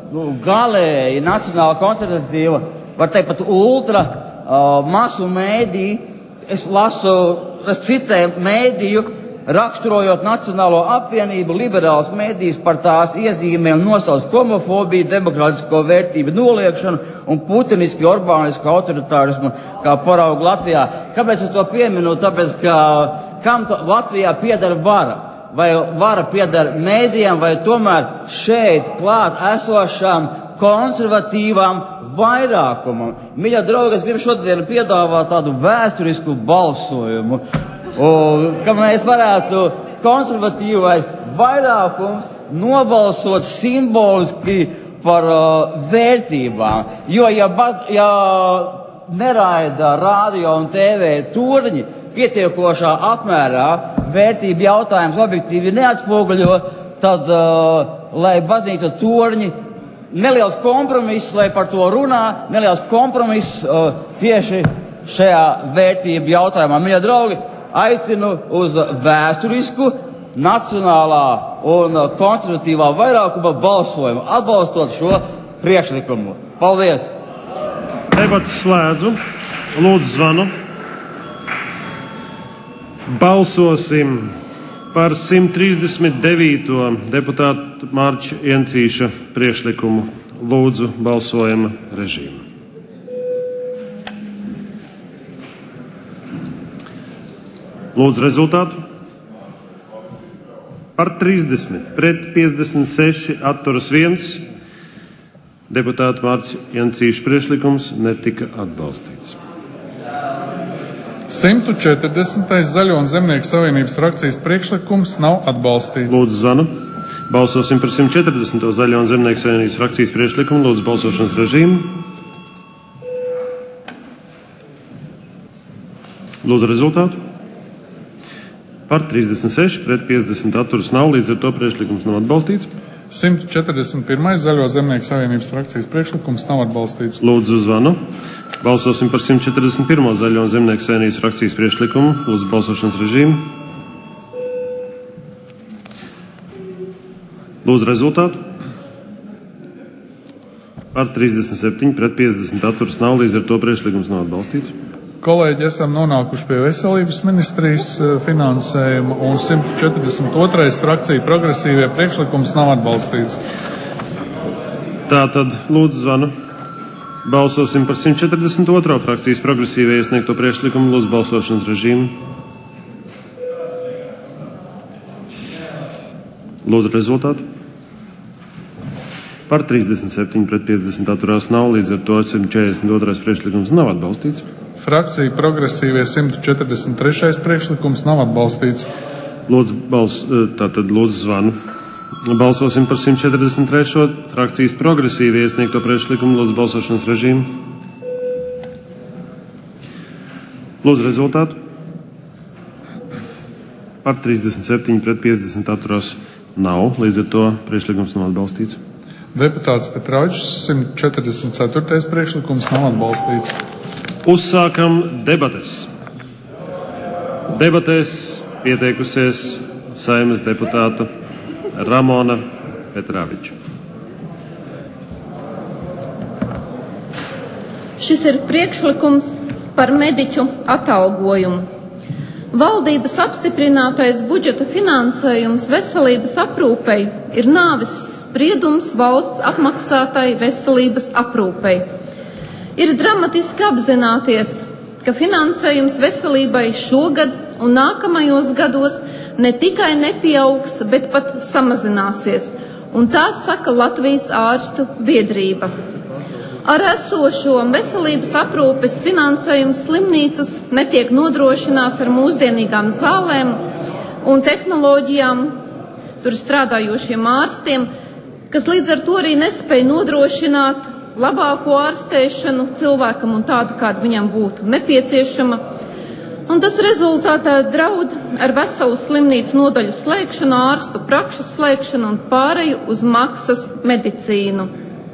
galēji nacionāla konservatīva, var teikt pat ultra masu mēdī, es lasu, es citēju mēdīju, raksturojot Nacionālo apvienību, liberāls mēdījis par tās iezīmēm nosauc homofobiju, demokrātisko vērtību noliekšanu un putinisku, orbānisku autoritārismu kā paraugu Latvijā. Kāpēc es to pieminu? Tāpēc, ka kam to Latvijā pieder vara? Vai vara pieder mēdījiem, vai tomēr šeit klāt esošām konservatīvām vairākumam? Mīļie draugi, es gribu šodien piedāvāt tādu vēsturisku balsojumu. Un, ka mēs varētu konservatīvais vairākums nobalsot simboliski par uh, vērtībām. Jo, ja, baz, ja neraida radio un T V turņi pietiekošā apmērā vērtību jautājums objektīvi neatspoguļo, tad, uh, lai baznīca turņi neliels kompromiss, lai par to runā, neliels kompromiss uh, tieši šajā vērtību jautājumā. Mīļie draugi, aicinu uz vēsturisku, nacionālā un konservatīvā vairākuma balsojumu, atbalstot šo priekšlikumu. Paldies! Debats slēdzu. Lūdzu zvanu. Balsosim par simt trīsdesmit devīto deputātu Mārča Jencīša priekšlikumu. Lūdzu balsojuma režīmu. Lūdzu rezultātu. Par trīsdesmit, pret piecdesmit seši, atturas viens. Deputāta Mārcis Jencīša priekšlikums netika atbalstīts. simt četrdesmitais Zaļo un Zemnieku savienības frakcijas priekšlikums nav atbalstīts. Lūdzu zvanu. Balsosim par simt četrdesmito Zaļo un Zemnieku savienības frakcijas priekšlikumu. Lūdzu balsošanas režīmu. Lūdzu rezultātu. Par trīsdesmit seši, pret piecdesmit atturas nav, līdz ar to priekšlikums nav atbalstīts. simt četrdesmit pirmais Zaļo Zemnieku savienības frakcijas priekšlikums nav atbalstīts. Lūdzu zvanu. Balsosim par simt četrdesmit pirmo Zaļo un Zemnieku savienības frakcijas priekšlikumu. Lūdzu balsošanas režīmu. Lūdzu rezultātu. Par trīsdesmit septiņi pret piecdesmit atturas nav, līdz ar to priekšlikums nav atbalstīts. Kolēģi, esam nonākuši pie veselības ministrijas finansējuma un simt četrdesmit otrais frakcija progresīvie priekšlikums nav atbalstīts. Tātad, lūdzu, zvanu. Balsosim par simt četrdesmit otro frakcijas progresīvie iesniegto priekšlikumu. Lūdzu, balsošanas režīmu. Lūdzu, rezultātu. Par trīsdesmit septiņi pret piecdesmit atturās nav, līdz ar to simt četrdesmit otrais priekšlikums nav atbalstīts. Frakcija progresīvie simt četrdesmit trešais priekšlikums nav atbalstīts. Lūdzu, bals, tātad lūdzu zvanu. Balsosim par simt četrdesmit trešo frakcijas progresīvie iesniegto priekšlikumu. Lūdzu, balsošanas režīmu. Lūdzu, rezultātu. Par trīsdesmit septiņi pret piecdesmit atturās nav, līdz ar to priekšlikums nav atbalstīts. Deputāts Petrāģis simt četrdesmit ceturtais priekšlikums nav atbalstīts. Uzsākam debates. Debatēs pieteikusies Saeimas deputāta Ramona Petrāviča. Šis ir priekšlikums par mediķu atalgojumu. Valdības apstiprinātais budžeta finansējums veselības aprūpei ir nāves spriedums valsts apmaksātai veselības aprūpei. Ir dramatiski apzināties, ka finansējums veselībai šogad un nākamajos gados ne tikai nepieaugs, bet pat samazināsies, un tā saka Latvijas ārstu biedrība. Ar esošo veselības aprūpes finansējumu slimnīcas netiek nodrošināts ar mūsdienīgām zālēm un tehnoloģijām, tur strādājošiem ārstiem, kas līdz ar to arī nespēja nodrošināt labāko ārstēšanu cilvēkam un tādu, kāda viņam būtu nepieciešama. Un tas rezultātā draud ar veselu slimnīcu nodaļu slēgšanu, ārstu prakšu slēgšanu un pāreju uz maksas medicīnu.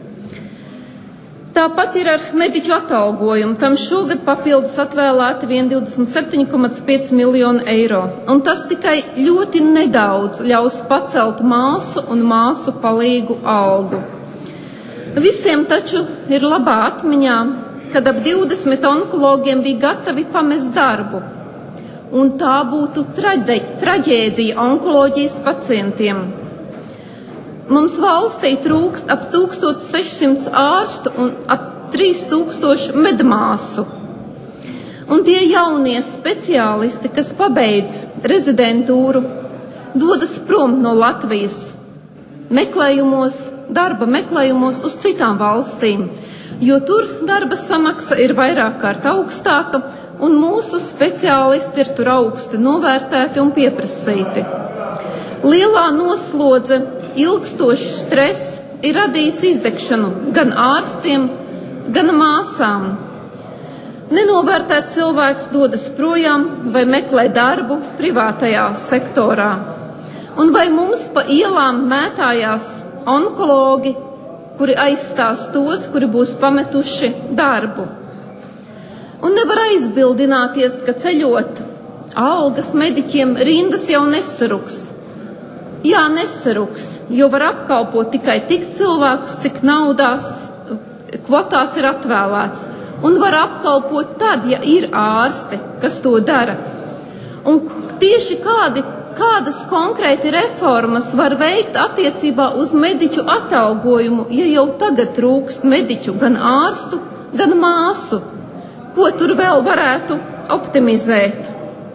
Tāpat ir ar mediķu atalgojumu. Tam šogad papildus atvēlēti vien divdesmit septiņi komats pieci miljoni eiro. Un tas tikai ļoti nedaudz ļaus pacelt māsu un māsu palīgu algu. Visiem taču ir labā atmiņā, kad ap divdesmit onkologiem bija gatavi pamest darbu. Un tā būtu traģe, traģēdija onkoloģijas pacientiem. Mums valstī trūkst ap tūkstoš sešsimt ārstu un ap trīs tūkstoši medmāsu. Un tie jaunie speciālisti, kas pabeidz rezidentūru, dodas prom no Latvijas meklējumos, darba meklējumos uz citām valstīm, jo tur darba samaksa ir vairāk kārt augstāka un mūsu speciālisti ir tur augsti novērtēti un pieprasīti. Lielā noslodze, ilgstošs stress ir radījis izdegšanu gan ārstiem, gan māsām. Nenovērtēt cilvēks dodas projām vai meklē darbu privātajā sektorā. Un vai mums pa ielām mētājās onkologi, kuri aizstās tos, kuri būs pametuši darbu. Un nevar aizbildināties, ka ceļot algas mediķiem rindas jau nesaruks. Jā, nesaruks, jo var apkalpot tikai tik cilvēkus, cik naudās kvotās ir atvēlēts. Un var apkalpot tad, ja ir ārsti, kas to dara. Un tieši kādi, kādas konkrēti reformas var veikt attiecībā uz mediķu atalgojumu, ja jau tagad trūkst mediķu gan ārstu, gan māsu? Ko tur vēl varētu optimizēt?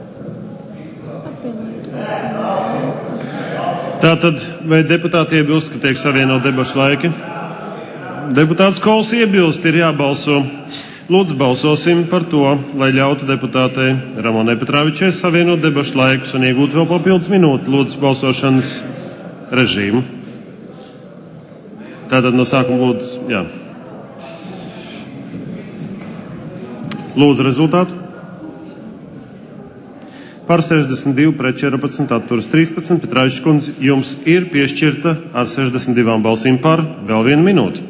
Tātad, vai deputāti iebilst, ka tiek savienot debašu laiki? Deputāts Kols iebilst, ir jābalso. Lūdzu, balsosim par to, lai ļautu deputātei Ramonai Petrāvičai savienot debašu laikus un iegūt vēl papildus minūti. Lūdzu, balsošanas režīmu. Tātad no sākuma lūdzu, jā. Lūdzu rezultātu. Par sešdesmit divi pret četrpadsmit atturas trīspadsmit. Petrāvičs kundze, jums ir piešķirta ar sešdesmit divām balsīm par vēl vienu minūti.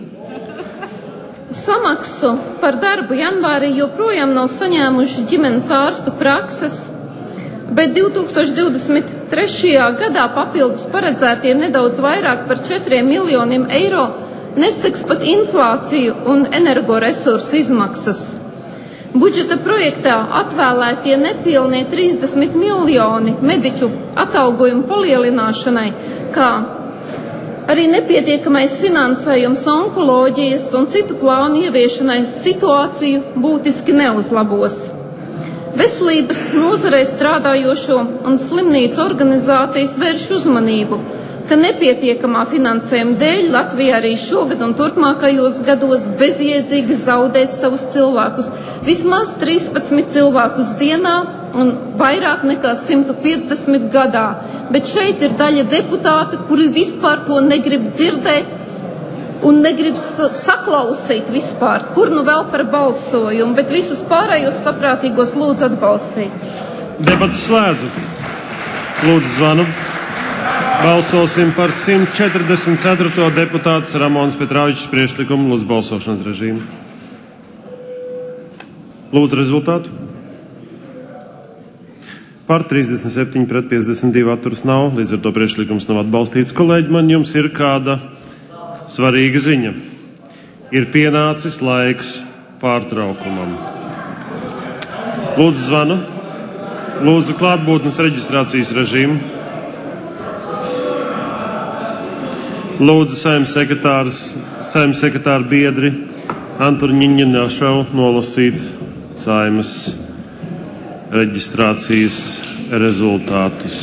Samaksu par darbu janvārī joprojām nav saņēmuši ģimenes ārstu prakses, bet divi tūkstoši divdesmit trešajā gadā papildus paredzētie nedaudz vairāk par četriem miljoniem eiro neseks pat inflāciju un energoresursu izmaksas. Budžeta projektā atvēlētie nepilnie trīsdesmit miljoni mediķu atalgojumu palielināšanai, kā arī nepietiekamais finansējums onkoloģijas un citu plānu ieviešanai situāciju būtiski neuzlabos. Veselības nozarei strādājošo un slimnīcu organizācijas vērš uzmanību, ka nepietiekamā finansējuma dēļ Latvija arī šogad un turpmākajos gados bezjēdzīgi zaudēs savus cilvēkus, vismaz trīspadsmit cilvēkus dienā un vairāk nekā simt piecdesmit gadā. Bet šeit ir daļa deputāti, kuri vispār to negrib dzirdēt un negrib saklausīt vispār, kur nu vēl par balsojumu, bet visus pārējos saprātīgos lūdzu atbalstīt. Debates slēdzu. Lūdzu zvanu. Balsosim par simt četrdesmit ceturto deputāts Ramons Petrāvičs priekšlikumu. Lūdzu balsošanas režīmu. Lūdzu rezultātu. Par trīsdesmit septiņi pret piecdesmit divi atturas nav, līdz ar to priekšlikums nav atbalstīts. Kolēģi, man jums ir kāda svarīga ziņa. Ir pienācis laiks pārtraukumam. Lūdzu zvanu. Lūdzu klātbūtnes reģistrācijas režīmu. Lūdzu saimnes sekretārs, saimnes sekretāra biedri Antoniņa Našau nolasīt saimnes reģistrācijas rezultātus.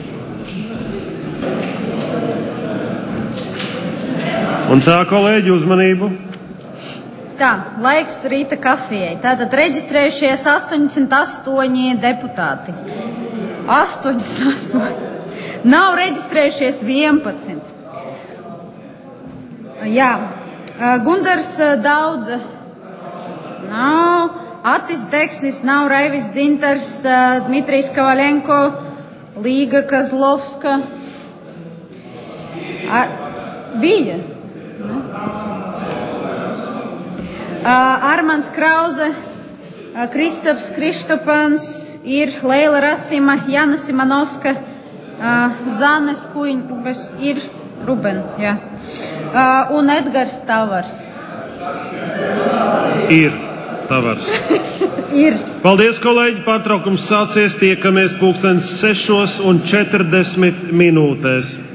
Un tā, kolēģi, uzmanību. Tā, laiks rīta kafijai. Tātad reģistrējušies astoņdesmit astoņi deputāti. astoņdesmit astoņi. Nav reģistrējušies vienpadsmit. Jā, Gundars Daudze nav, Atis Deksnis nav, Raivis Dzintars, Dmitrijs Kavaļenko, Līga Kazlovska. Ar, bija. Armans Krauze, Kristaps Krištopans, ir Leila Rasima, Jana Simanovska, Zanes Kuņbes, ir Ruben, jā. Uh, un Edgars Tavars. Ir Tavars. Ir. Paldies, kolēģi, pārtraukums sācies, tiekamies pulkstens sešos un četrdesmit minūtēs.